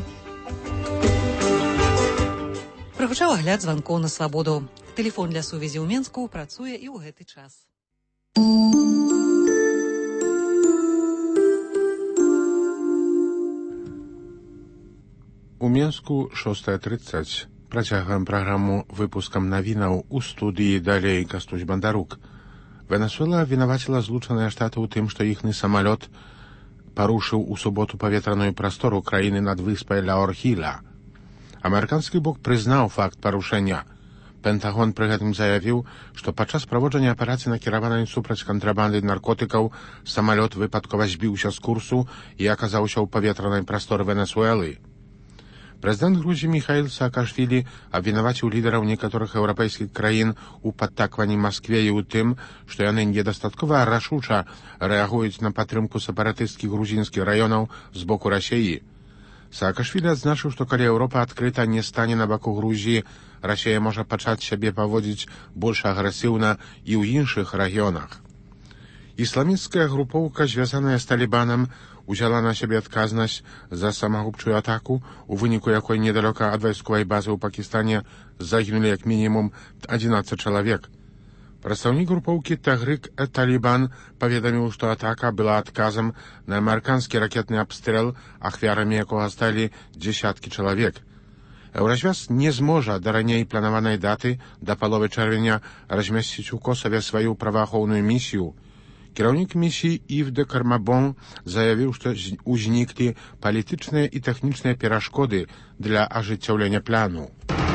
Прагучаў агляд званкоў на свабоду. Тэлефон для сувязі ў Менску працуе і ў гэты час. У Менску шостая тридцать. Працягваем праграму выпускам навінаў у студыі далей Кастусь Бандарук. Венесуэла вінаваціла Злучаныя Штаты ў тым, што іхны самалёт парушыў у суботу паветраную прастору краіны над выспай Ла-Орхіла. Амерыканскі бок прызнаў факт парушэння. Пентагон пры гэтым заявіў, што падчас праводжання аперацыі накіраванай супраць кантрабанды наркотыкаў самалёт выпадкова збіўся з курсу і аказаўся ў паветранай прасторы Венесуэлы. Прэзідэнт Грузіі Міхаіл Саакашвілі абвінаваціў лідараў некаторых еўрапейскіх краін у падтакванні Маскве і ў тым, што яны недастаткова рашуча рэагуюць на падтрымку сепаратысцкіх грузінскіх раёнаў з боку Расіі. Саакашвілі адзначыў, што калі Еўропа адкрыта не стане на баку Грузіі, Расія можа пачаць сябе паводзіць больш агрэсіўна і ў іншых рэгіёнах. Ісламісцкая групоўка, звязаная з Талібанам, узяла на сябе адказнасць за самагубчую атаку, у выніку якой недалёка ад вайсковай базы ў Пакістане загінулі як мінімум адзінаццаць чалавек. Прадстаўнік групоўкі Тагрик-э-Талібан паведаміў, што атака была адказам на амерыканскі ракетны абстрэл, ахвярамі якога сталі дзесяткі чалавек. Еўразвяз не зможа да раней планаванай даты, да паловы чэрвеня, размясціць у Косаве сваю праваахоўную місію. Кіраўнік місіі Ів де Кармабон заявіў, што узніклі палітычныя і тэхнічныя перашкоды для ажыццяўлення плану.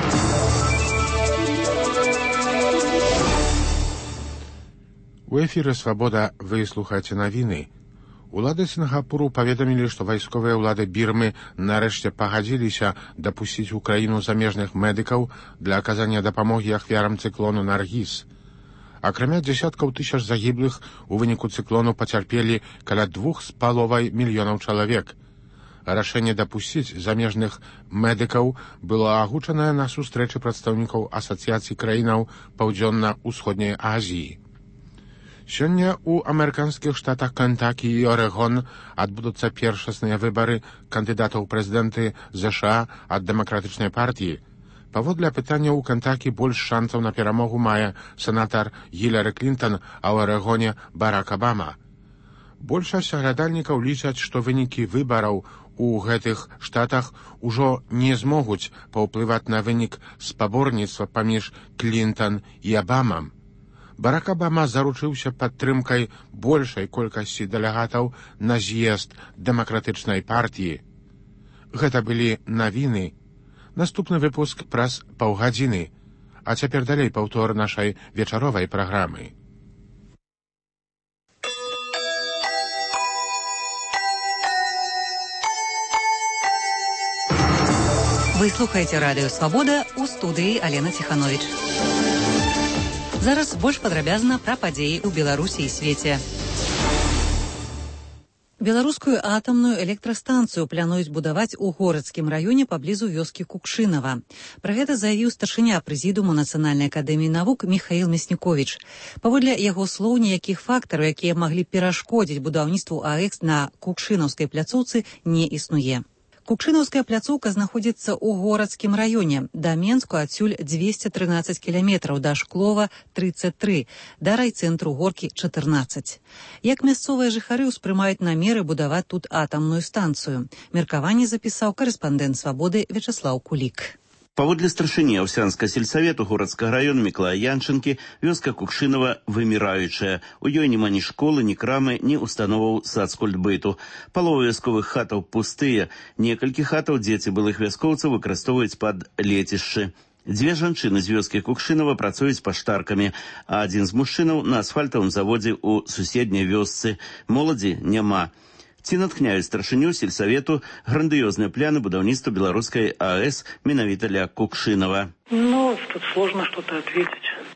У эфіры «Свабода» вы слухаеце навіны. Улады Сінгапуру паведамілі, што вайсковыя ўлады Бірмы нарэшце пагадзіліся дапусціць у краіну замежных медыкаў для аказання дапамогі ахвярам цыклону Наргіз. Акрамя дзесяткаў тысяч загіблых, у выніку цыклону пацярпелі каля двух з паловай мільёнаў чалавек. Рашэнне дапусціць замежных медыкаў было агучанае на сустрэчы прадстаўнікаў Асацыяцыі краінаў Паўдзённа-ўсходняй Азіі. Сёння ў амерыканскіх штатах Кентакі і Орэгон адбудуцца першасныя выбары кандыдатаў прэзідэнты ЗША ад дэмакратычнай партіі. Паводле апытання ў Кентакі больш шанцаў на перамогу мае сенатар Гілары Клінтон, а ў Орэгоне Барак Абама. Большасць аглядальнікаў лічаць, што вынікі выбараў у гэтых штатах ужо не змогуць паўплываць на вынік спаборніцтва паміж Клінтон і Абамам. Барак Абама заручыўся падтрымкай большай колькасці дэлегатаў на з'езд дэмакратычнай партіі. Гэта былі навіны. Наступны выпуск праз паўгадзіны. А цяпер далей паўтор нашай вечаровай праграмы. Вы слухаеце радыё «Свабода», у студыі Алена Ціхановіч. Зараз больш падрабязна пра падзеі ў Беларусі і свеце. Беларускую атамную электрастанцыю плануюць будаваць у горадскім раёне паблізу вёскі Кукшынава. Пра гэта заявіў старшыня прэзідыуму Нацыянальнай акадэміі навук Міхаіл Мясніковіч. Паводле яго слоў, ніякіх фактараў, якія маглі перашкодзіць будаўніцтву АЭКС на Кукшынаўскай пляцоўцы, не існуе. Кукшынаўская пляцоўка знаходзіцца ў горадскім раёне. Да Менску адсюль дзвесце трынаццаць кіламетраў, да Шклова трыццаць тры, да райцэнтру Горкі чатырнаццаць. Як мясцовыя жыхары ўспрымаюць намеры будаваць тут атамную станцыю? Меркаванне запісаў карэспандэнт «Свабоды» Вячаслаў Кулік. Паводле старшыні Аўсянска сельсавету горадскага раёна Міклая Янчынкі, вёска Кукшынава выміраючая. У ёй няма ні школы, ні крамы, ні установаў сацкультбыту. Палова вясковых хатаў пустыя. Некалькі хатаў дзеці былых вяскоўцаў выкарыстоўваюць пад лецішчы. Дзве жанчыны з вёскі Кукшынава працуюць паштаркамі, а адзін з мужчынаў на асфальтавым заводзе ў суседняй вёсцы. Моладзі няма. Ці натхняюць старшыню сельсавету грандыёзныя пляны будаўніцтва беларускай АЭС менавіта для Кукшынава? Ну, тут сложно что-то ответить.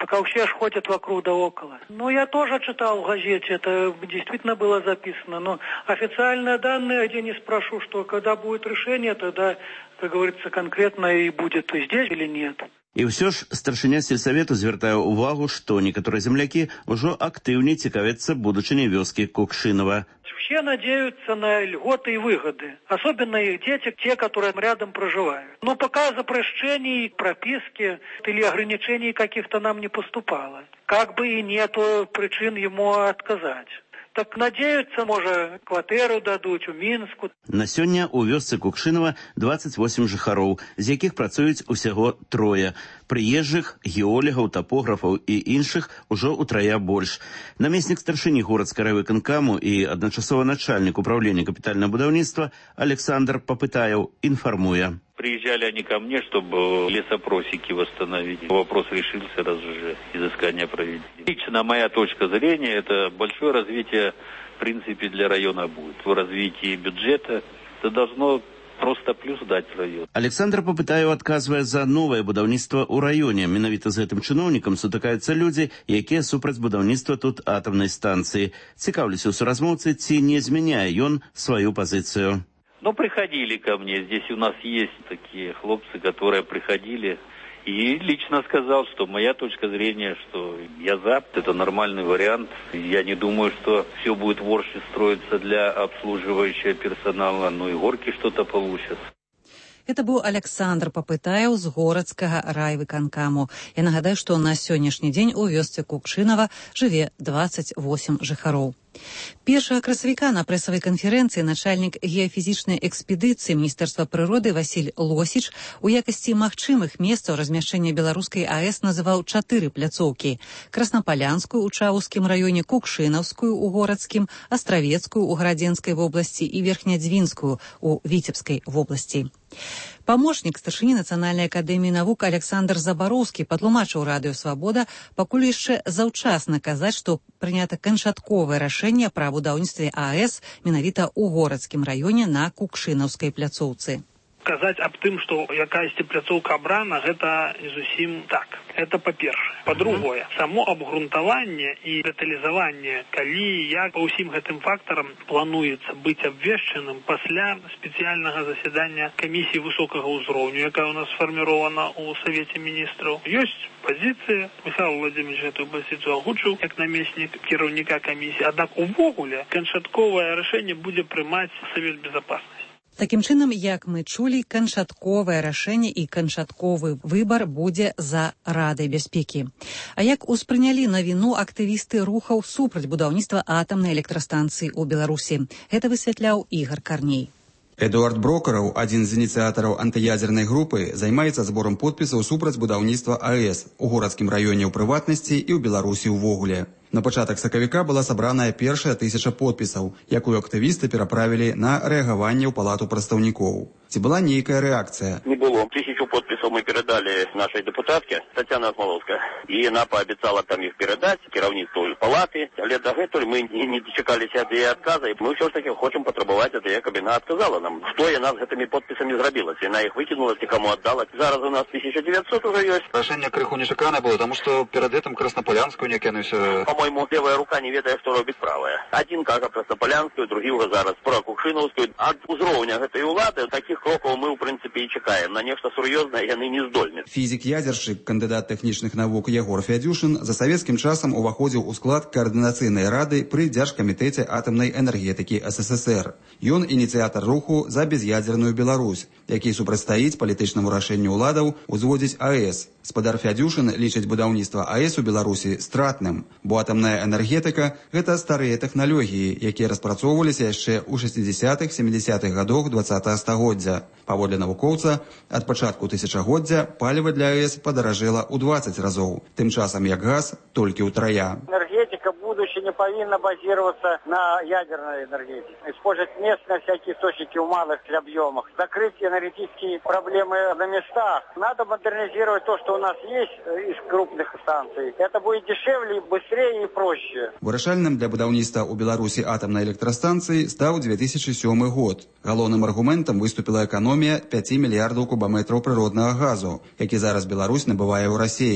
пока все ж ходят вокруг да около. Ну, я тоже читал в газете, это действительно было записано, но официальные данные, где не спрошу, что когда будет решение, тогда, как говорится, конкретно и будет здесь или нет. І ўсё ж старшыня сельсавету звяртае ўвагу, што некаторыя землякі ўжо актыўней цікавяцца будучыняй вёскі Кукшинова. Все надеются на льготы и выгоды, особенно их дети, те, которые рядом проживают. Но пока запрещений, прописки или ограничений каких-то нам не поступало. Как бы и нету причин ему отказать. Так надеюцца, можа, кватэру дадуць у Мінску. На сёння ў вёсцы Кукшинова дваццаць восем жыхароў, з якіх працуюць усяго трое. Прыезджых, геолегаў, тапографаў і іншых ужо утрая больш. Намеснік старшыні горадскай райвыканкаму і адначасова начальнік управлення капітальнага будаўніцтва Александр Попытаев інфармуе. Приезжали они ко мне, чтобы лесопросеки восстановить. Вопрос решился, раз уже изыскание проведено. Лично моя точка зрения, это большое развитие, в принципе, для района будет. В развитии бюджета это должно просто плюс дать район. Александр Попытаев адказвае за новае будаўніцтва ў раёне. Менавіта з гэтым чыноўнікам сутыкаюцца людзі, якія супраць будаўніцтва тут атамнай станцыі. Цікаўлюся ў суразмоўцы, ці не змяняе ён сваю пазіцыю. Ну, приходили ко мне. Здесь у нас есть такие хлопцы, которые приходили. И лично сказал, что моя точка зрения, что я за. Это нормальный вариант. Я не думаю, что все будет в Орше строиться для обслуживающего персонала. Ну и горки что-то получат. Это быў Александр Попытаев з горадскага райвыканкаму. Я нагадаю, што на сённяшні дзень у вёсцы Кукшинова жыве дваццаць восем жыхароў. Першага красавіка на прэсавай канферэнцыі начальнік геафізічнай экспедыцыі Міністэрства прыроды Васіль Лосіч у якасці магчымых месцаў размяшчэння беларускай АЭС называў чатыры пляцоўкі: Краснапалянскую ў Чаўскім раёне, Кукшынаўскую ў горадскім, Астравецкую ў Гарадзенскай вобласці і Верхнядзвінскую ў Віцебскай вобласці. Памочнік старшыні Нацыянальнай акадэміі навук Александр Забароўскі патлумачыў радыё «Свабода», пакуль яшчэ заўчасна казаць, што прынята канчатковае рашэнне пра будаўніцтве АЭС менавіта ў горадскім раёне на Кукшынаўскай пляцоўцы. Казаць аб тым, што якаясьці пляцоўка абрана, гэта не зусім так. Это па-першае. Па-другое, само абгрунтаванне і дэталізаванне, калі як па ўсім гэтым фактарам плануецца быць абвешчаным пасля спецыяльнага засядання камісіі высокага ўзроўню, якая у нас сфармірована ў Савеце міністраў. Ёсць пазіцыя. Михаил Владимирович эту пазіцыю агучыў як намеснік кіраўніка камісіі. Аднак увогуле канчатковае рашэнне будзе прымаць Савет Безопасности. Такім чынам, як мы чулі, канчатковае рашэнне і канчатковы выбар будзе за Радай бяспекі. А як успрынялі навіну актывісты рухаў супраць будаўніцтва атамнай электрастанцыі ў Беларусі? Гэта высвятляў Ігор Карней. Эдуард Брокараў, адзін з ініцыятараў антыядзернай групы, займаецца зборам подпісаў супраць будаўніцтва АЭС у горадскім раёне ў прыватнасці і ў Беларусі ўвогуле. На пачатак сакавіка была сабраная першая тысяча подпісаў, якую актывісты пераправілі на рэагаванне ў палату прадстаўнікоў. Ці была нейкая рэакцыя? Не было. Тысячу подписов мы передали нашей депутатке Татьяне Осмоловской. И она пообещала там их передать керівництву палаты. Але до этого мы не, не дочекались от ее отказа. И мы все-таки хотим потребовать от ее, как она отказала нам. Что она с этими подписями сделала? Она их выкинула, кому отдала. Зараз у нас тысяча девятьсот уже есть. Решение крыху нечеканное было, потому что перед этим Краснополянскую не кинулся. По-моему, левая рука не ведает, что робит правая. Один каже Краснополянскую, другий уже зараз про Кукшиновскую. От узровня этой улады таких кроков мы, в принципе, и чекаем. На нечто серьезное яны не здольны. Фізік-ядзершчык, кандыдат тэхнічных навук Ягор Фядзюшын за савецкім часам уваходзіў у склад каардынацыйнай рады пры дзяржкамітэце атамнай энергетыкі СССР. Ён ініцыятар руху за без'ядзерную Беларусь, які супрацьстаіць палітычнаму рашэнню ўладаў узводзіць АЭС. Спадар Фядзюшын лічыць будаўніцтва АЭС у Беларусі стратным, бо атамная энергетыка – гэта старыя тэхналогіі, якія распрацоўваліся яшчэ ў шэсцідзесятых-сямідзесятых гадах дваццатага стагоддзя. Паводле навукоўца, ад пачатку тысячагоддзя паліва для АЭС падаражэла ў дваццаць разоў, тым часам як газ толькі ўтрая. Энергетика будущее не повинна базироваться на ядерной энергетике. Использовать местные всякие источники в малых объемах. Закрыть энергетические проблемы на местах. Надо модернизировать то, что у нас есть из крупных станций. Это будет дешевле, быстрее и проще. Вырашальным для будаўніцтва ў Беларусі атамнай электрастанцыі стаў две тысячи сёмы год. Галоўным аргументам выступіла эканомія пяць мільярдаў кубаметраў прыроднага газу, які зараз Беларусь набывае ў Расіі.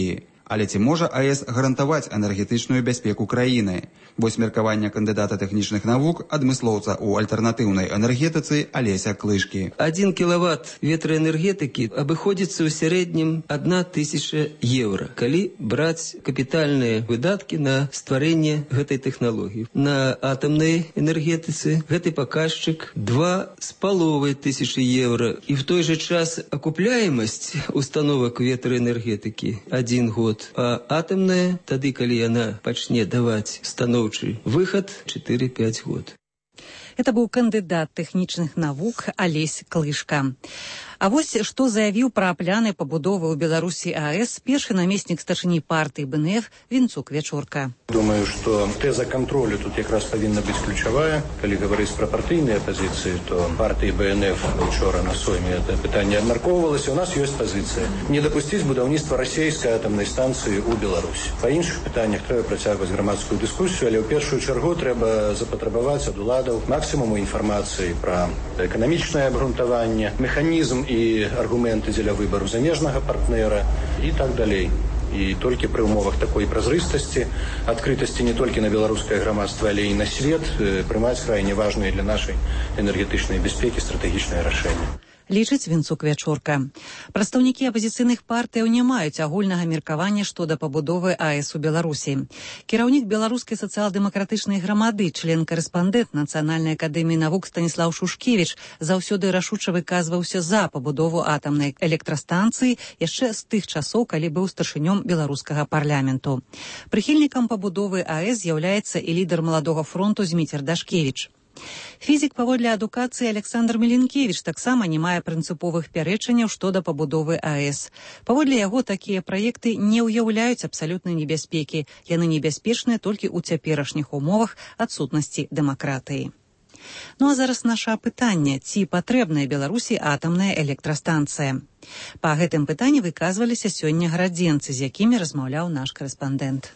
Але ці можа АЭС гарантаваць энергетычную бяспеку краіны? Вось меркаванне кандыдата тэхнічных навук, адмыслоўца ў альтэрнатыўнай энергетыцы Алеся Клышкі. Один киловатт ветроэнергетыкі абыходзіцца ў сярэднім одна тысяча еўра, калі браць капітальныя выдаткі на стварэнне гэтай тэхналогіі. На атамнай энергетыцы гэты паказчык два з паловай тысячы еўра. І в той же час акупляемасць установак ветраэнергетыкі один год, а атамная, тады, калі яна пачне даваць станоўчы выхад, чатыры-пяць год. Это быў кандыдат тэхнічных навук Алесь Клышка. А вось што заявіў пра пляны пабудовы ў Беларусі АЭС першы намеснік старшыні партыі БНФ Вінцук Вячорка. Думаю, што тэза кантролю тут якраз павінна быць ключавая. Калі гаварыць пра партыйныя пазіцыі, то партыі БНФ учора на сойме это пытанне абмяркоўвалася. У нас ёсць пазіцыя не дапусціць будаўніцтва расійскай атамнай станцыі ў Беларусі. Па іншых пытаннях трэба працягваць грамадскую дыскусію, але ў першую чаргу трэба запатрабаваць ад уладаў максімуму інфармацыі пра эканамічнае абгрунтаванне, механізм і аргументы дзеля выбару замежнага партнера і так далей. І толькі пры умовах такой празрыстасці, адкрытасці не толькі на беларускае грамадства, але і на свет, прымаць крайне важныя для нашай энергетычнай бяспекі стратэгічныя рашэнні. Лічыць Вінцук Вячорка. Прадстаўнікі апазіцыйных партыяў не маюць агульнага меркавання што да пабудовы АЭС у Беларусі. Кіраўнік беларускай сацыял-дэмакратычнай грамады, член-карэспандэнт Нацыянальнай акадэміі навук Станіслаў Шушкевіч заўсёды рашуча выказваўся за пабудову атамнай электрастанцыі яшчэ з тых часоў, калі быў старшынём беларускага парламенту. Прыхільнікам пабудовы АЭС з'яўляецца і лідар маладога фронту Зміцер Дашкевіч. Фізік паводле адукацыі Александр Меленкевіч таксама не мае прынцыповых пярэчанняў што да пабудовы АЭС. Паводле яго такія праекты не ўяўляюць абсалютнай небяспекі. Яны небяспечныя толькі ў цяперашніх умовах адсутнасці дэмакратыі. Ну а зараз наша пытанне, ці патрэбная Беларусі атамная электрастанцыя. Па гэтым пытанні выказваліся сёння гарадзенцы, з якімі размаўляў наш корэспандэнт.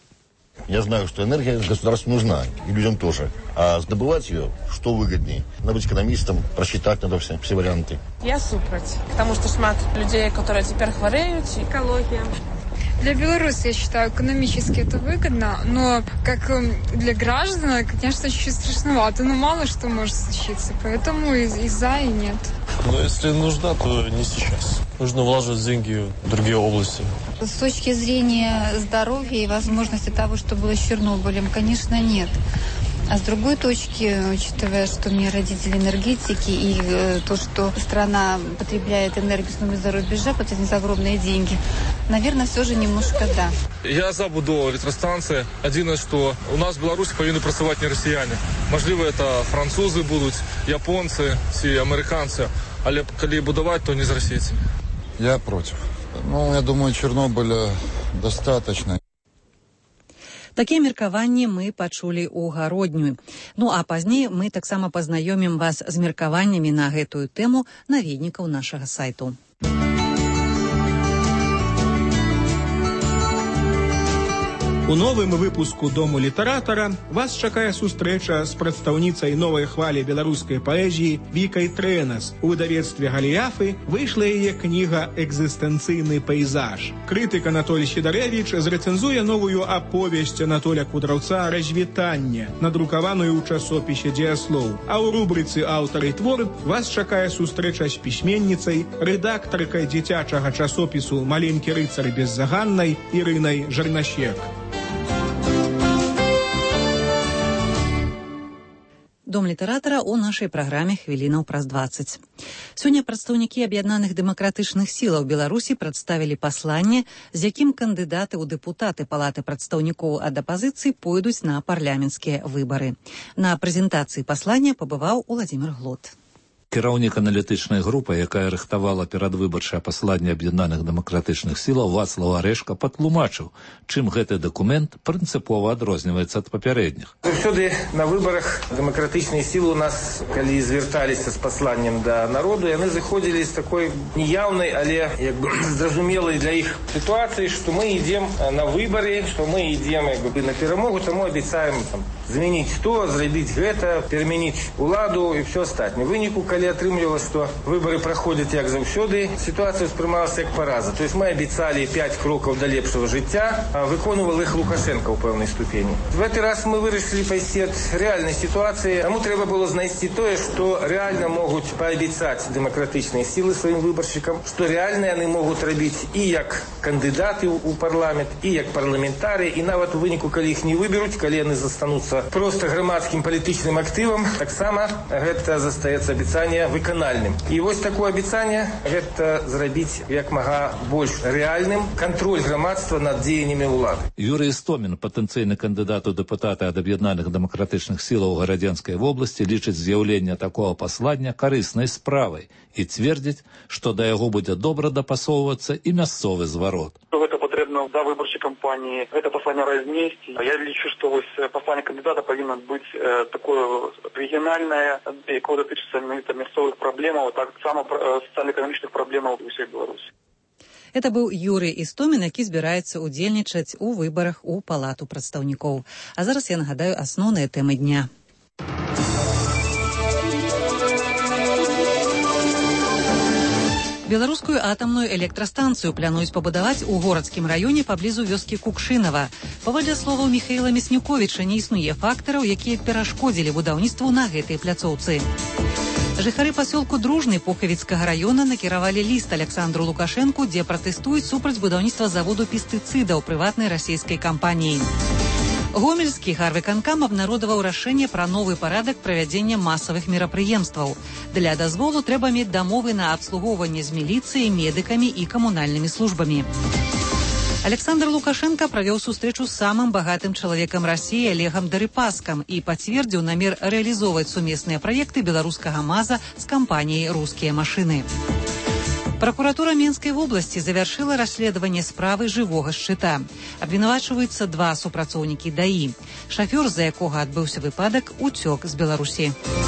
Я знаю, что энергия государству нужна, и людям тоже. А добывать ее, что выгоднее? Надо быть экономистом, просчитать надо все, все варианты. Я супраць, потому что шмат людей, которые теперь хвореют, экология. Для Беларуси, я считаю, экономически это выгодно, но как для граждан, конечно, чуть-чуть страшновато, но мало что может случиться, поэтому и, и за, и нет. Но если нужна, то не сейчас. Нужно вложить деньги в другие области. С точки зрения здоровья и возможности того, что было с Чернобылем, конечно, нет. А с другой точки, учитывая, что у меня родители энергетики, и э, то, что страна потребляет энергию с нуля за рубежа, потратить за огромные деньги, наверное, все же немножко да. Я за будову электростанции. Одно, что у нас в Беларуси повинны працевать не россияне. Можливо, это французы будут, японцы, все американцы. Але коли будовать, то не з российцами. Я против. Ну, я думаю, Чернобыля достаточно. Такія меркаванні мы пачулі ў гародню. Ну а пазней мы таксама пазнаёмім вас з меркаваннямі на гэтую тэму наведнікаў нашага сайту. У новым выпуску «Дому літаратара» вас чакае сустрэча з прадстаўніцай новай хвалі беларускай паэзіі Вікай Трэнас. У выдавецтве «Галіяфы» выйшла яе кніга «Экзістэнцыйны пейзаж». Крытык Анатолій Сідарэвіч зрэцэнзуе новую аповесць Анатоля Кудраўца «Развітанне», надрукаваную ў часопісе «Дзеяслоў». А ў рубрыцы «Аўтар і твор» вас чакае сустрэча з пісьменніцай, рэдактаркай дзіцячага часопісу «Маленькі рыцар беззаганнай» Ірынай Жарнащек. Дом літаратара ў нашай праграме «Хвілінаў праз дваццаць». Сёння прадстаўнікі аб'яднаных дэмакратычных сілаў Беларусі прадставілі пасланне, з якім кандыдаты ў дэпутаты Палаты прадстаўнікоў ад апазіцыі пойдуць на парламенцкія выбары. На прэзентацыі паслання пабываў Уладзімір Глот. Кіраўнік аналітычнай групы, якая рыхтавала перадвыбарчае пасланне аб'яднаных дэмакратычных сілаў Вацлаў Арэшка, патлумачыў, чым гэты дакумент прынцыпова адрозніваецца ад папярэдніх. Заўсёды на выбарах дэмакратычныя сілы у нас, калі звярталіся з пасланнем да народу, яны заходзілі з такой неяўнай, але як бы зразумелай для іх сітуацыі, што мы ідзем на выбары, што мы ідзем як бы на перамогу, таму абяцаем там змяніць то, зрабіць гэта, перамяніць уладу і ўсё астатняе. У выніку, калі калі атрымлівалася, што выбары праходзяць як заўсёды, сітуацыя ўспрымалася як параза. То есть мы абяцалі пяць крокаў да лепшага жыцця, а выконвал іх Лукашенко ў пэўнай ступені. В гэты раз мы вырашылі пайсці ад рэальнай сітуацыі, таму трэба было знайсці тое, што рэальна могуць паабяцаць дэмакратычныя сілы сваім выбаршчыкам, што рэальна яны могуць рабіць і як кандыдаты ў парламент, і як парламентарыі, і нават у выніку, калі іх не выберуць, калі яны застануцца проста грамадскім палітычным актывам, таксама гэта застаецца абяцанне выканальным. І вось такое абяцанне гэта зрабіць як мага больш рэальным кантроль грамадства над дзеяннямі ўлады. Юрий Істомін, патэнцыйны кандыдат у дэпутаты ад аб'яднаных дэмакратычных сілаў Гарадзенскай вобласці, лічыць з'яўленне такого паслання карыснай справай і цвердзіць, што да яго будзе добра дапасоўвацца і мясцовы зварот. Гэта патрэбна да выбарчай кампаніі, гэта пасланне разнесці. Я лічу, што вось пасланне кандыдата павінна быць э, такое рэгіянальнае, якое датычыцца менавіта мясцовых праблемаў, так само сацыяльна-эканамічных праблемаў усёй Беларусі. Это быў Юрый Істомін, які збіраецца ўдзельнічаць у выбарах у Палату прадстаўнікоў. А зараз я нагадаю асноўныя тэмы дня. Беларускую атамную электрастанцыю плануюць пабудаваць у горадскім раёне паблізу вёскі Кукшынава. Паводле словаў Міхаіла Мяснюковіча, не існуе фактараў, якія перашкодзілі будаўніцтву на гэтай пляцоўцы. Жыхары пасёлку Дружны Пухавіцкага раёна накіравалі ліст Александру Лукашэнку, дзе пратэстуюць супраць будаўніцтва заводу пестыцыдаў прыватнай расійскай кампаніі. Гомельскі гарвыканкам абнародаваў рашэнне пра новы парадак правядзення масавых мерапрыемстваў. Для дазволу трэба мець дамовы на абслугоўванне з міліцыяй, медыкамі і камунальнымі службамі. Александр Лукашенко правёў сустрэчу з самым багатым чалавекам Расіі Олегам Дэрыпаскам і пацвердзіў намер рэалізоўваць сумесныя праекты беларускага МАЗа з кампаніяй «Рускія машыны». Прокуратура Менскай вобласці завяршыла расследаванне справы жывога шчыта. Абвінавачваюцца два супрацоўнікі ДАІ. Шафёр, з-за якога адбыўся выпадак, уцёк з Беларусі.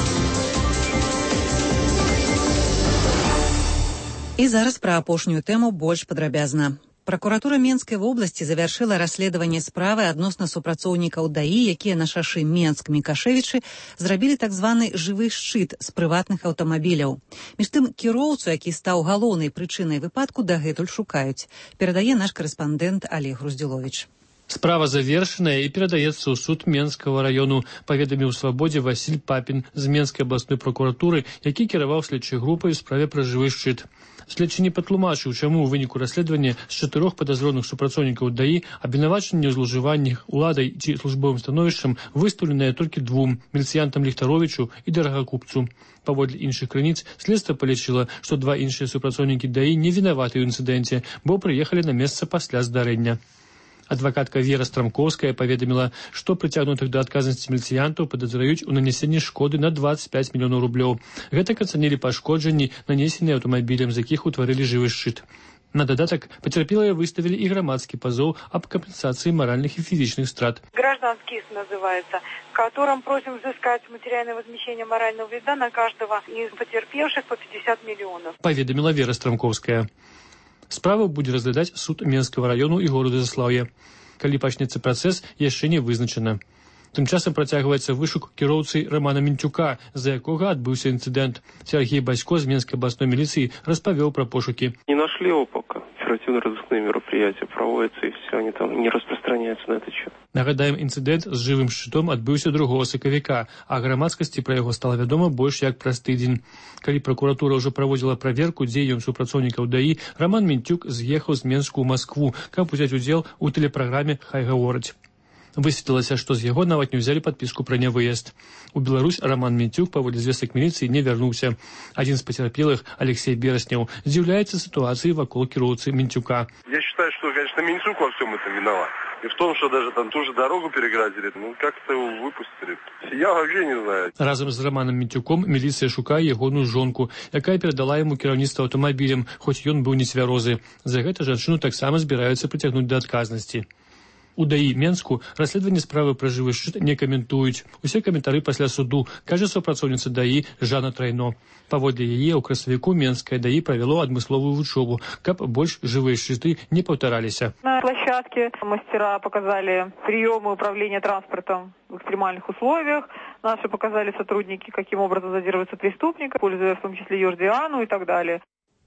І зараз пра апошнюю тэму больш падрабязна. Прокуратура Менскай вобласці завяршыла расследаванне справы адносна супрацоўнікаў ДАІ, якія на шашы Менск-Мікашевічы зрабілі так званы жывы шчыт з прыватных аўтамабіляў. Між тым, кіроўцу, які стаў галоўнай прычынай выпадку, дагэтуль шукаюць. Перадае наш карэспандэнт Олег Груздзіловіч. Справа завершаная і перадаецца ў суд Менскага раёну, паведаміў Свабодзе Васіль Папін з Менскай абласной прокуратуры, які кіраваў следчай групай у справе пра жывы шчыт. Следчы не патлумачыў, чаму ў выніку расследавання з чатырох падазроных супрацоўнікаў ДАІ абвінавачанне ў злоўжываннях уладай ці службовым становішчам выстаўленае толькі двум – міліцыянтам Ліхтаровічу і Дарагакупцу. Паводле іншых крыніц, следства палічыла, што два іншыя супрацоўнікі ДАІ не вінаваты ў інцыдэнце, бо прыехалі на месца пасля здарэння. Адвакатка Вера Страмковская паведаміла, што прыцягнутых да адказнасці міліцыянтаў падазраюць у нанесенні шкоды на двадцать пять мільёнаў рублёў. Гэтак ацанілі пашкоджанні, нанесеныя аўтамабілем, з якіх утварылі жывы шчыт. На дадатак пацярпелыя выставілі і грамадскі пазоў аб кампенсацыі маральных і фізічных страт. Гражданский иск называется, в котором просим взыскать материальное возмещение морального вреда на каждого из потерпевших по пятьдесят миллионов. Паведаміла Вера Страмковская. Справу будзе разглядаць суд Менскага раёну і горада Заслаўя. Калі пачнецца працэс, яшчэ не вызначана. Тым часам працягваецца вышук кіроўцы Романа Мінчука, з-за якога адбыўся інцыдэнт. Сергей Басько з Менскай абласной міліцыі распавёў пра пошукі. Не нашли его пока. Оперативно-розыскные мероприятия проводятся, и все, они там не распространяются на этот счет. Нагадаем, інцыдэнт з жывым шчытом адбыўся другога сакавіка, а грамадскасці пра яго стала вядома больш як праз тыдзень. Калі прокуратура ўжо праводзіла праверку дзеянняў супрацоўнікаў ДАІ, Роман Мінчук з'ехаў з Менску ў Маскву, каб узяць удзел у тэлепраграме «Хай гавораць». Высветлілася, што з яго нават не ўзялі падпіску пра нявыезд. У Беларусь Роман Мінчук паводле звестак міліцыі не вярнуўся. Адзін з пацярпелых, Алексей Берасняў, здзіўляецца сітуацыі вакол кіроўцы Мінчука. Я считаю, что, конечно, Минчук во всем этом виноват. И в том, что даже там ту же дорогу переградили, ну как-то его выпустили. Я вообще не знаю. Разом з Романом Мінчуком міліцыя шукае ягоную жонку, якая перадала яму кіраўніцтва аўтамабілем, хоць ён быў нецвярозы. За гэта жанчыну таксама збіраюцца прыцягнуць да адказнасці. У ДАІ Менску расследаванне справы пра жывы шчыт не каментуюць. Усе каментары пасля суду, кажа супрацоўніца ДАІ Жанна Трайно. Паводле яе, у красавіку Менскае ДАІ правяло адмысловую вучобу, каб больш жывыя шчыты не паўтараліся. На площадке мастера показали приемы управления транспортом в экстремальных условиях. Наши показали сотрудники, каким образом задерживается преступник, используя в том числе Йордиану и так далее.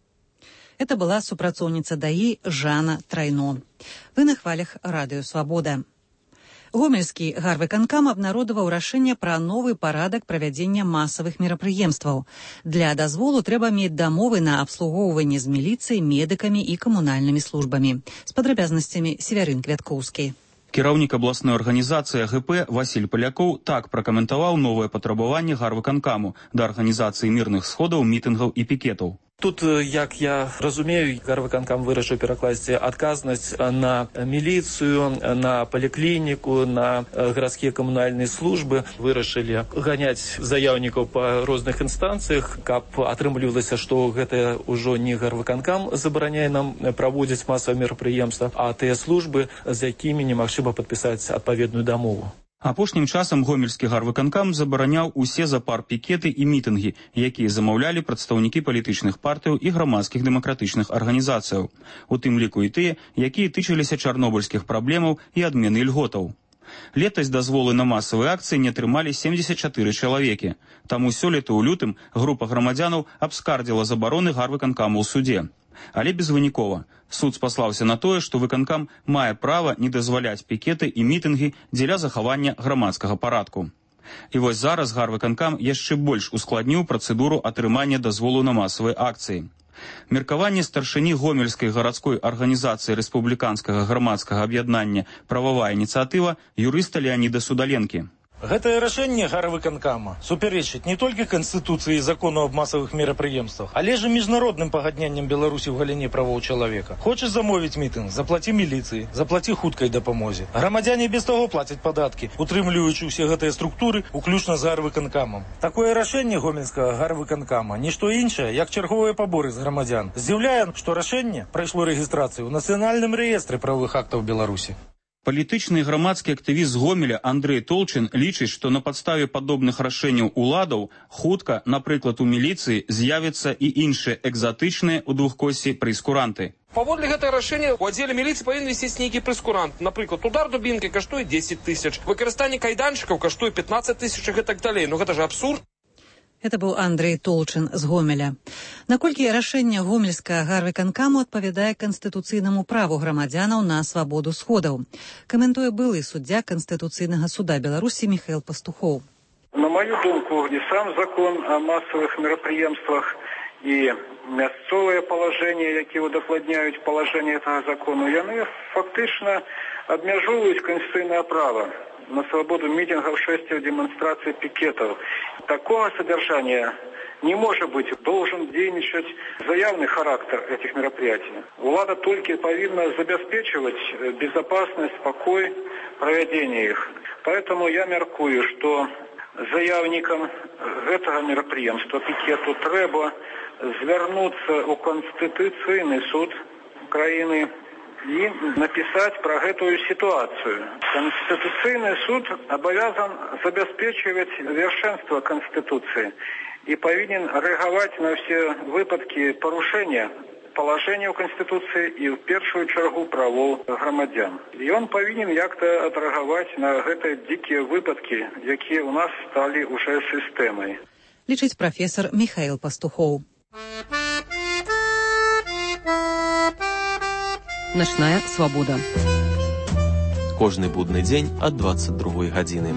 Это была супрацоўніца ДАІ Жанна Трайно. Вы на хвалях Радыё Свабода. Гомельскі гарвыканкам абнародаваў рашэнне пра новы парадак правядзення масавых мерапрыемстваў. Для дазволу трэба мець дамовы на абслугоўванне з міліцыяй, медыкамі і камунальнымі службамі. З падрабязнасцямі Севярын Квяткоўскі. Кіраўнік абласной арганізацыі АГП Васіль Палякоў так пракаментаваў новае патрабаванне гарвыканкаму да арганізацыі мірных сходаў, мітынгаў і пікетаў. Тут, як я разумею, гарвыканкам вырашыў перакласці адказнасць на міліцыю, на паліклініку, на гарадскія камунальныя службы. Вырашылі ганяць заяўнікаў па розных інстанцыях, каб атрымлівалася, што гэта ўжо не гарвыканкам забараняе нам праводзіць масавыя мерапрыемства, а тыя службы, з якімі немагчыма падпісаць адпаведную дамову. Апошнім часам гомельскі гарвыканкам забараняў усе запар-пікеты і мітынгі, якія замаўлялі прадстаўнікі палітычных партыяў і грамадскіх дэмакратычных арганізацыяў, у тым ліку і тыя, якія тычыліся чарнобыльскіх праблемаў і адмены льготаў. Летась дазволы на масавыя акцыі не атрымалі семдзесят чатыры чалавекі. Таму сёлета ў лютым група грамадзянаў абскардзіла забароны гарвыканкаму ў суде. Але безвынікова. Суд спаслаўся на тое, што выканкам мае права не дазваляць пікеты і мітынгі дзеля захавання грамадскага парадку. І вось зараз гарвыканкам яшчэ больш ускладніў працэдуру атрымання дазволу на масавыя акцыі. Меркаванне старшыні гомельскай гарадской арганізацыі рэспубліканскага грамадскага аб'яднання «Прававая ініцыятыва» юрыста Леаніда Судаленкі. Гэтае рашэнне гарвыканкама супярэчыць не толькі Канстытуцыі і закону аб масавых мерапрыемствах, але ж і міжнародным пагадненням Беларусі ў галіне правоў чалавека. Хочаш замовіць мітынг, заплаці міліцыі, заплаці хуткай дапамозе. Грамадзяне без таго плацяць падаткі, утрымліваючы ўсе гэтыя структуры, уключна з гарвыканкамам. Такое рашэнне гомельскага гарвыканкама нішто іншае, як чарговыя паборы з грамадзян. Здзіўляе, што рашэнне прайшло рэгістрацыю ў нацыянальным рэестры правовых актаў Беларусі. Палітычны і грамадскі актывіст з Гомеля Андрэй Толчин лічыць, што на падставе падобных рашэнняў уладаў хутка, напрыклад, у міліцыі з'явяцца і іншыя экзатычныя ў двухкоссі прэйскуранты. Паводле гэтае рашэнне у аддзеле міліцыі павінен вісець нейкі прэйскурант. Напрыклад, удар дубінкай каштуе дзесяць тысяч, выкарыстанне кайданчыкаў каштуе пятнаццаць тысяч і гэтак далей. Ну гэта ж абсурд. Это быў Андрэй Толчин з Гомеля. Наколькі рашэнне гомельскага гарвыканкаму адпавядае канстытуцыйнаму праву грамадзянаў на свабоду сходаў? Каментуе былы суддзя Канстытуцыйнага суда Беларусі Михаил Пастухоў. На мою думку, і сам закон о масавых мерапрыемствах, і мясцовыя палажэнні, якія удакладняюць палажэнне гэтага закону, яны фактычна абмяжоўваюць канстытуцыйнае права на свободу митингов, шествий, демонстраций, пикетов. Такого содержания не может быть. Должен дейничать заявный характер этих мероприятий. Влада только повинна забеспечивать безопасность, спокой проведения их. Поэтому я меркую, что заявникам этого мероприемства, пикету, треба звернуться у Конституційний суд країни и написать про эту ситуацию. Конституционный суд обязан забеспечивать вершинство Конституции и повинен реагировать на все выпадки порушения положения в Конституции и в первую чергу правов громадян. И он повинен як-то отреагировать на эти дикие выпадки, которые у нас стали уже системой. Лічыць профессор Михаил Пастухоў. Начная свабода. Кожны будны дзень ад дваццаць другой гадзіны.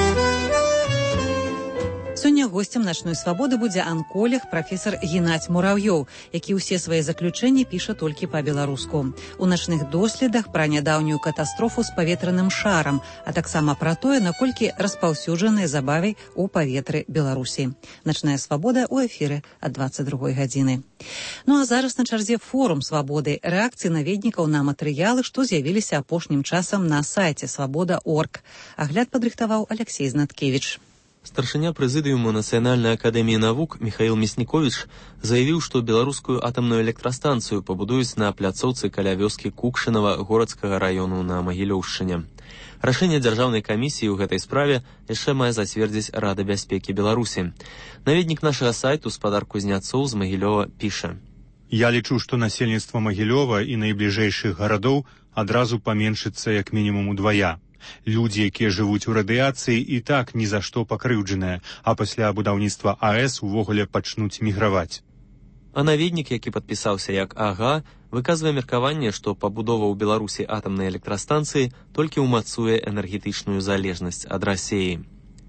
Сёння госцем начной свабоды будзе анколог прафесор Геннадзь Мурав'ёў, які ўсе свае заключэнні піша толькі па-беларуску. У начных доследах пра нядаўнюю катастрофу з паветраным шарам, а таксама пра тое, наколькі распаўсюджаныя забавы ў паветры Беларусі. Начная свабода ў эфіры ад дваццаць другой гадзіны. Ну а зараз на чарзе форум свабоды, рэакцыі наведнікаў на матэрыялы, што з'явіліся апошнім часам на сайце свабода точка орг. Агляд падрыхтаваў Алексей Знаткевіч. Старшыня прэзідыуму Нацыянальнай акадэміі навук Михаил Мясніковіч заявіў, што беларускую атамную электрастанцыю пабудуюць на пляцоўцы каля вёскі Кукшынава Горацкага раёну на Магілёўшчыне. Рашэнне дзяржаўнай камісіі ў гэтай справе яшчэ мае зацвердзіць Рада бяспекі Беларусі. Наведнік нашага сайту спадар Кузняцоў з Магілёва піша: «Я лічу, што насельніцтва Магілёва і найбліжэйшых гарадоў адразу паменшыцца як мінімум удвая. Людзі, якія жывуць у радыяцыі, і так ні за што пакрыўджаныя, а пасля будаўніцтва АЭС увогуле пачнуць міграваць». А наведнік, які падпісаўся як «Ага», выказвае меркаванне, што пабудова ў Беларусі атамнай электрастанцыі толькі ўмацуе энергетычную залежнасць ад Расіі.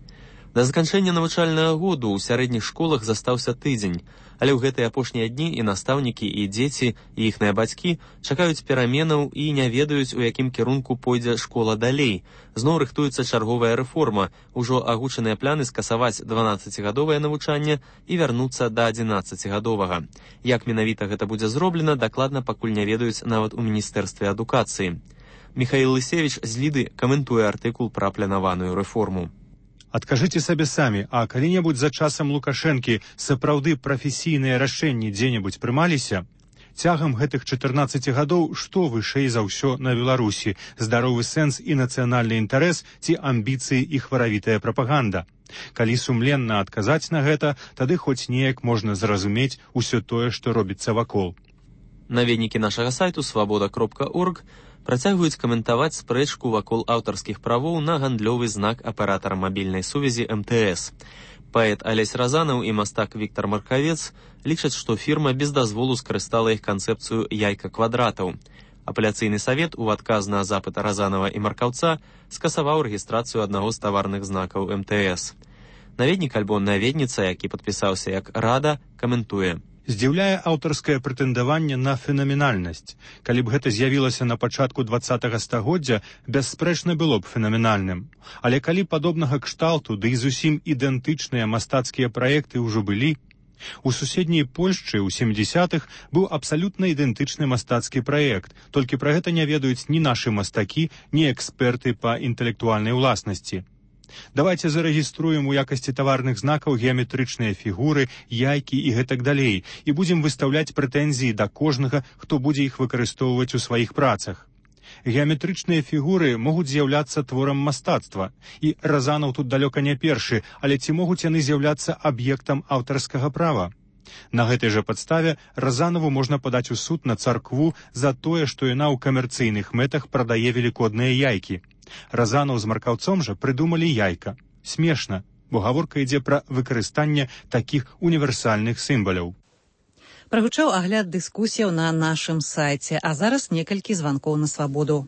Да заканчэння навучальнага году ў сярэдніх школах застаўся тыдзень, але ў гэтыя апошнія дні і настаўнікі, і дзеці, і іхныя бацькі чакаюць пераменаў і не ведаюць, у якім кірунку пойдзе школа далей. Зноў рыхтуецца чарговая рэформа, ужо агучаныя пляны скасаваць дванаццацігадовае навучанне і вярнуцца да адзінаццацігадовага. Як менавіта гэта будзе зроблена, дакладна пакуль не ведаюць нават у Міністэрстве адукацыі. Михаил Лысевич з Ліды каментуе артыкул пра планаваную рэформу. Адкажыце сабе самі, а калі-небудзь за часам Лукашэнкі сапраўды прафесійныя рашэнні дзе-небудзь прымаліся? Цягам гэтых чатырнаццаці гадоў што вышэй за ўсё на Беларусі? Здаровы сэнс і нацыянальны інтарэс ці амбіцыі і хваравітая прапаганда? Калі сумленна адказаць на гэта, тады хоць неяк можна зразумець усё тое, што робіцца вакол. Наведнікі нашага сайту свабода кропка орг працягваюць каментаваць спрэчку вакол аўтарскіх правоў на гандлёвы знак аператара мабільнай сувязі эм тэ эс. Паэт Алесь Разанаў і мастак Віктар Маркавец лічаць, што фірма без дазволу скарыстала іх канцэпцыю яйка квадратаў. Апеляцыйны савет у адказ на запыт Разанава і Маркаўца скасаваў рэгістрацыю аднаго з таварных знакаў эм тэ эс. Наведнік альбо наведніца, які падпісаўся як Рада, каментуе: «Здзіўляе аўтарскае прэтэндаванне на фенаменальнасць. Калі б гэта з'явілася на пачатку дваццатага стагоддзя, бясспрэчна было б фенаменальным. Але калі падобнага кшталту, ды і зусім ідэнтычныя мастацкія праекты ўжо былі, у суседняй Польшчы ў сямдзесятых быў абсалютна ідэнтычны мастацкі праект, толькі пра гэта не ведаюць ні нашы мастакі, ні эксперты па інтэлектуальнай уласнасці. Давайте зарэгіструем у якасці таварных знакаў геаметрычныя фігуры, яйкі і гэтак далей, і будзем выстаўляць прэтэнзіі да кожнага, хто будзе іх выкарыстоўваць у сваіх працах. Геаметрычныя фігуры могуць з'яўляцца творам мастацтва, і Разанаў тут далёка не першы, але ці могуць яны з'яўляцца аб'ектам аўтарскага права? На гэтай жа падставе Разанаву можна падаць у суд на царкву за тое, што яна ў камерцыйных мэтах прадае велікодныя яйкі. Разанаў з Маркаўцом жа прыдумалі яйка. Смешна, бо гаворка ідзе пра выкарыстанне такіх універсальных сімваляў. Прагучаў агляд дыскусіяў на нашым сайце, а зараз некалькі званкоў на свабоду.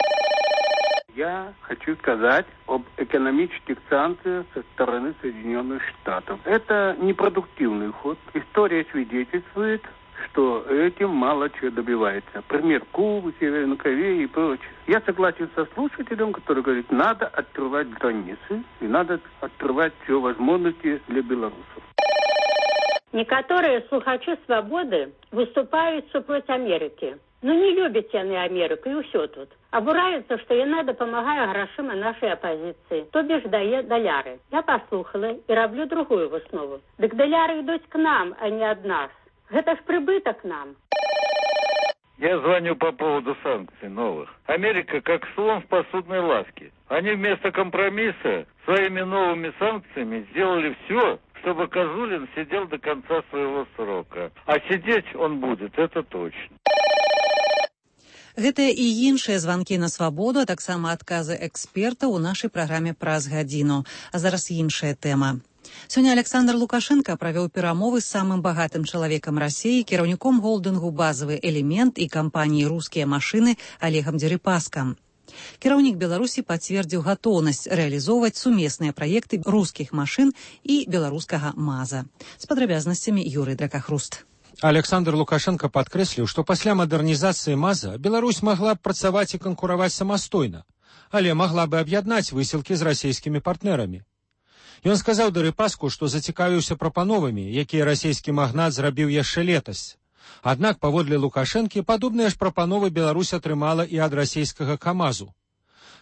Я хочу сказать об экономических санкциях со стороны Соединенных Штатов. Это непродуктивный ход. История свидетельствует, что этим мало чего добивается. Пример Кубы, Северной Кореи и прочее. Я согласен со слушателем, который говорит, надо открывать границы и надо открывать все возможности для белорусов. Некоторые слухачи свободы выступают супроть Америки. Ну не любят яны Америку и все тут. Обураются, что яна допомагає грошима нашей оппозиции, то бишь дае доляры. Я послухала и роблю другую выснову. Так доляры идут к нам, а не от нас. Это ж прибыток нам. Я звоню по поводу санкций новых. Америка как слон в посудной лавке. Они вместо компромисса своими новыми санкциями сделали все, чтобы Козулин сидел до конца своего срока. А сидеть он будет, это точно. Гэтыя і іншыя званкі на свабоду, а таксама адказы экспертаў у нашай праграме праз гадзіну. А зараз іншая тэма. Сёння Александр Лукашенко правёў перамовы з самым багатым чалавекам Расіі, кіраўніком холдынгу «Базавы элемент» і кампаніі «Рускія машыны» Олегам Дерипаскам. Кіраўнік Беларусі пацвердзіў гатоўнасць рэалізоўваць сумесныя праекты рускіх машын і беларускага МАЗа. З падрабязнасцямі Юрый Дракахруст. Александр Лукашенко падкрэсліў, што пасля мадэрнізацыі МАЗа Беларусь магла б працаваць і канкураваць самастойна, але магла бы аб'яднаць высілкі з расійскімі партнерамі. Ён сказаў Дерипаску, што зацікавіўся прапановамі, якія расійскі магнат зрабіў яшчэ летась. Аднак, паводле Лукашэнкі, падобныя ж прапановы Беларусь атрымала і ад расійскага КамАЗу.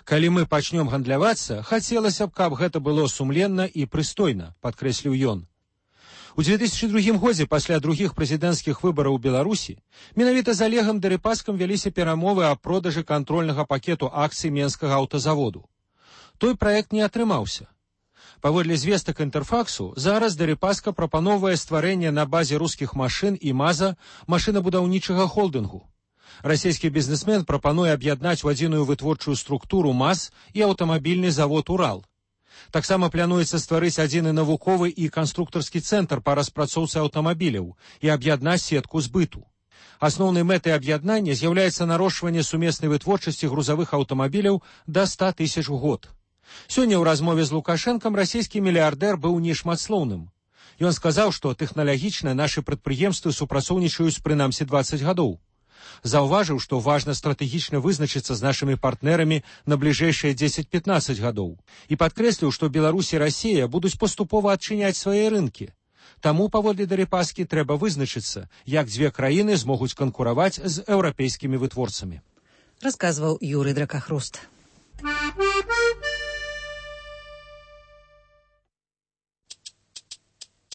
Калі мы пачнём гандлявацца, хацелася б, каб гэта было сумленна і прыстойна, падкрэсліў ён. У две тысячи другім годзе пасля другіх прэзідэнцкіх выбараў у Беларусі менавіта з Олегам Дэрэпаскам вяліся перамовы аб продажы кантрольнага пакету акцый Менскага аўтазаводу. Той праект не атрымаўся. Паводле звестак Інтэрфаксу, зараз Дэрэпаска прапановвае стварэнне на базе рускіх машын і МАЗа машынабудаўнічага холдынгу. Расійскі бізнесмен прапануе аб'яднаць у адзіную вытворчую структуру МАЗ і аўтамабільны завод «Урал». Таксама плануецца стварыць адзіны навуковы і канструктарскі цэнтр па распрацоўцы аўтамабіляў і аб'яднаць сетку збыту. Асноўнай мэтай аб'яднання з'яўляецца нарошчванне сумеснай вытворчасці грузавых аўтамабіляў да ста тысяч у год. Сёння ў размове з Лукашэнкам расійскі мільярдэр быў нешматслоўным. Ён сказаў, што тэхналагічна нашы прадпрыемствы супрацоўнічаюць прынамсі дваццаць гадоў. Заўважыў, што важна стратэгічна вызначыцца з нашымі партнерамі на бліжэйшыя дзесяць-пятнаццаць гадоў. І падкрэсліў, што Беларусь і Расія будуць паступова адчыняць свае рынкі. Таму, паводле Дэрэпаскі, трэба вызначыцца, як дзве краіны змогуць канкураваць з еўрапейскімі вытворцамі. Расказваў Юрый Дракахруст.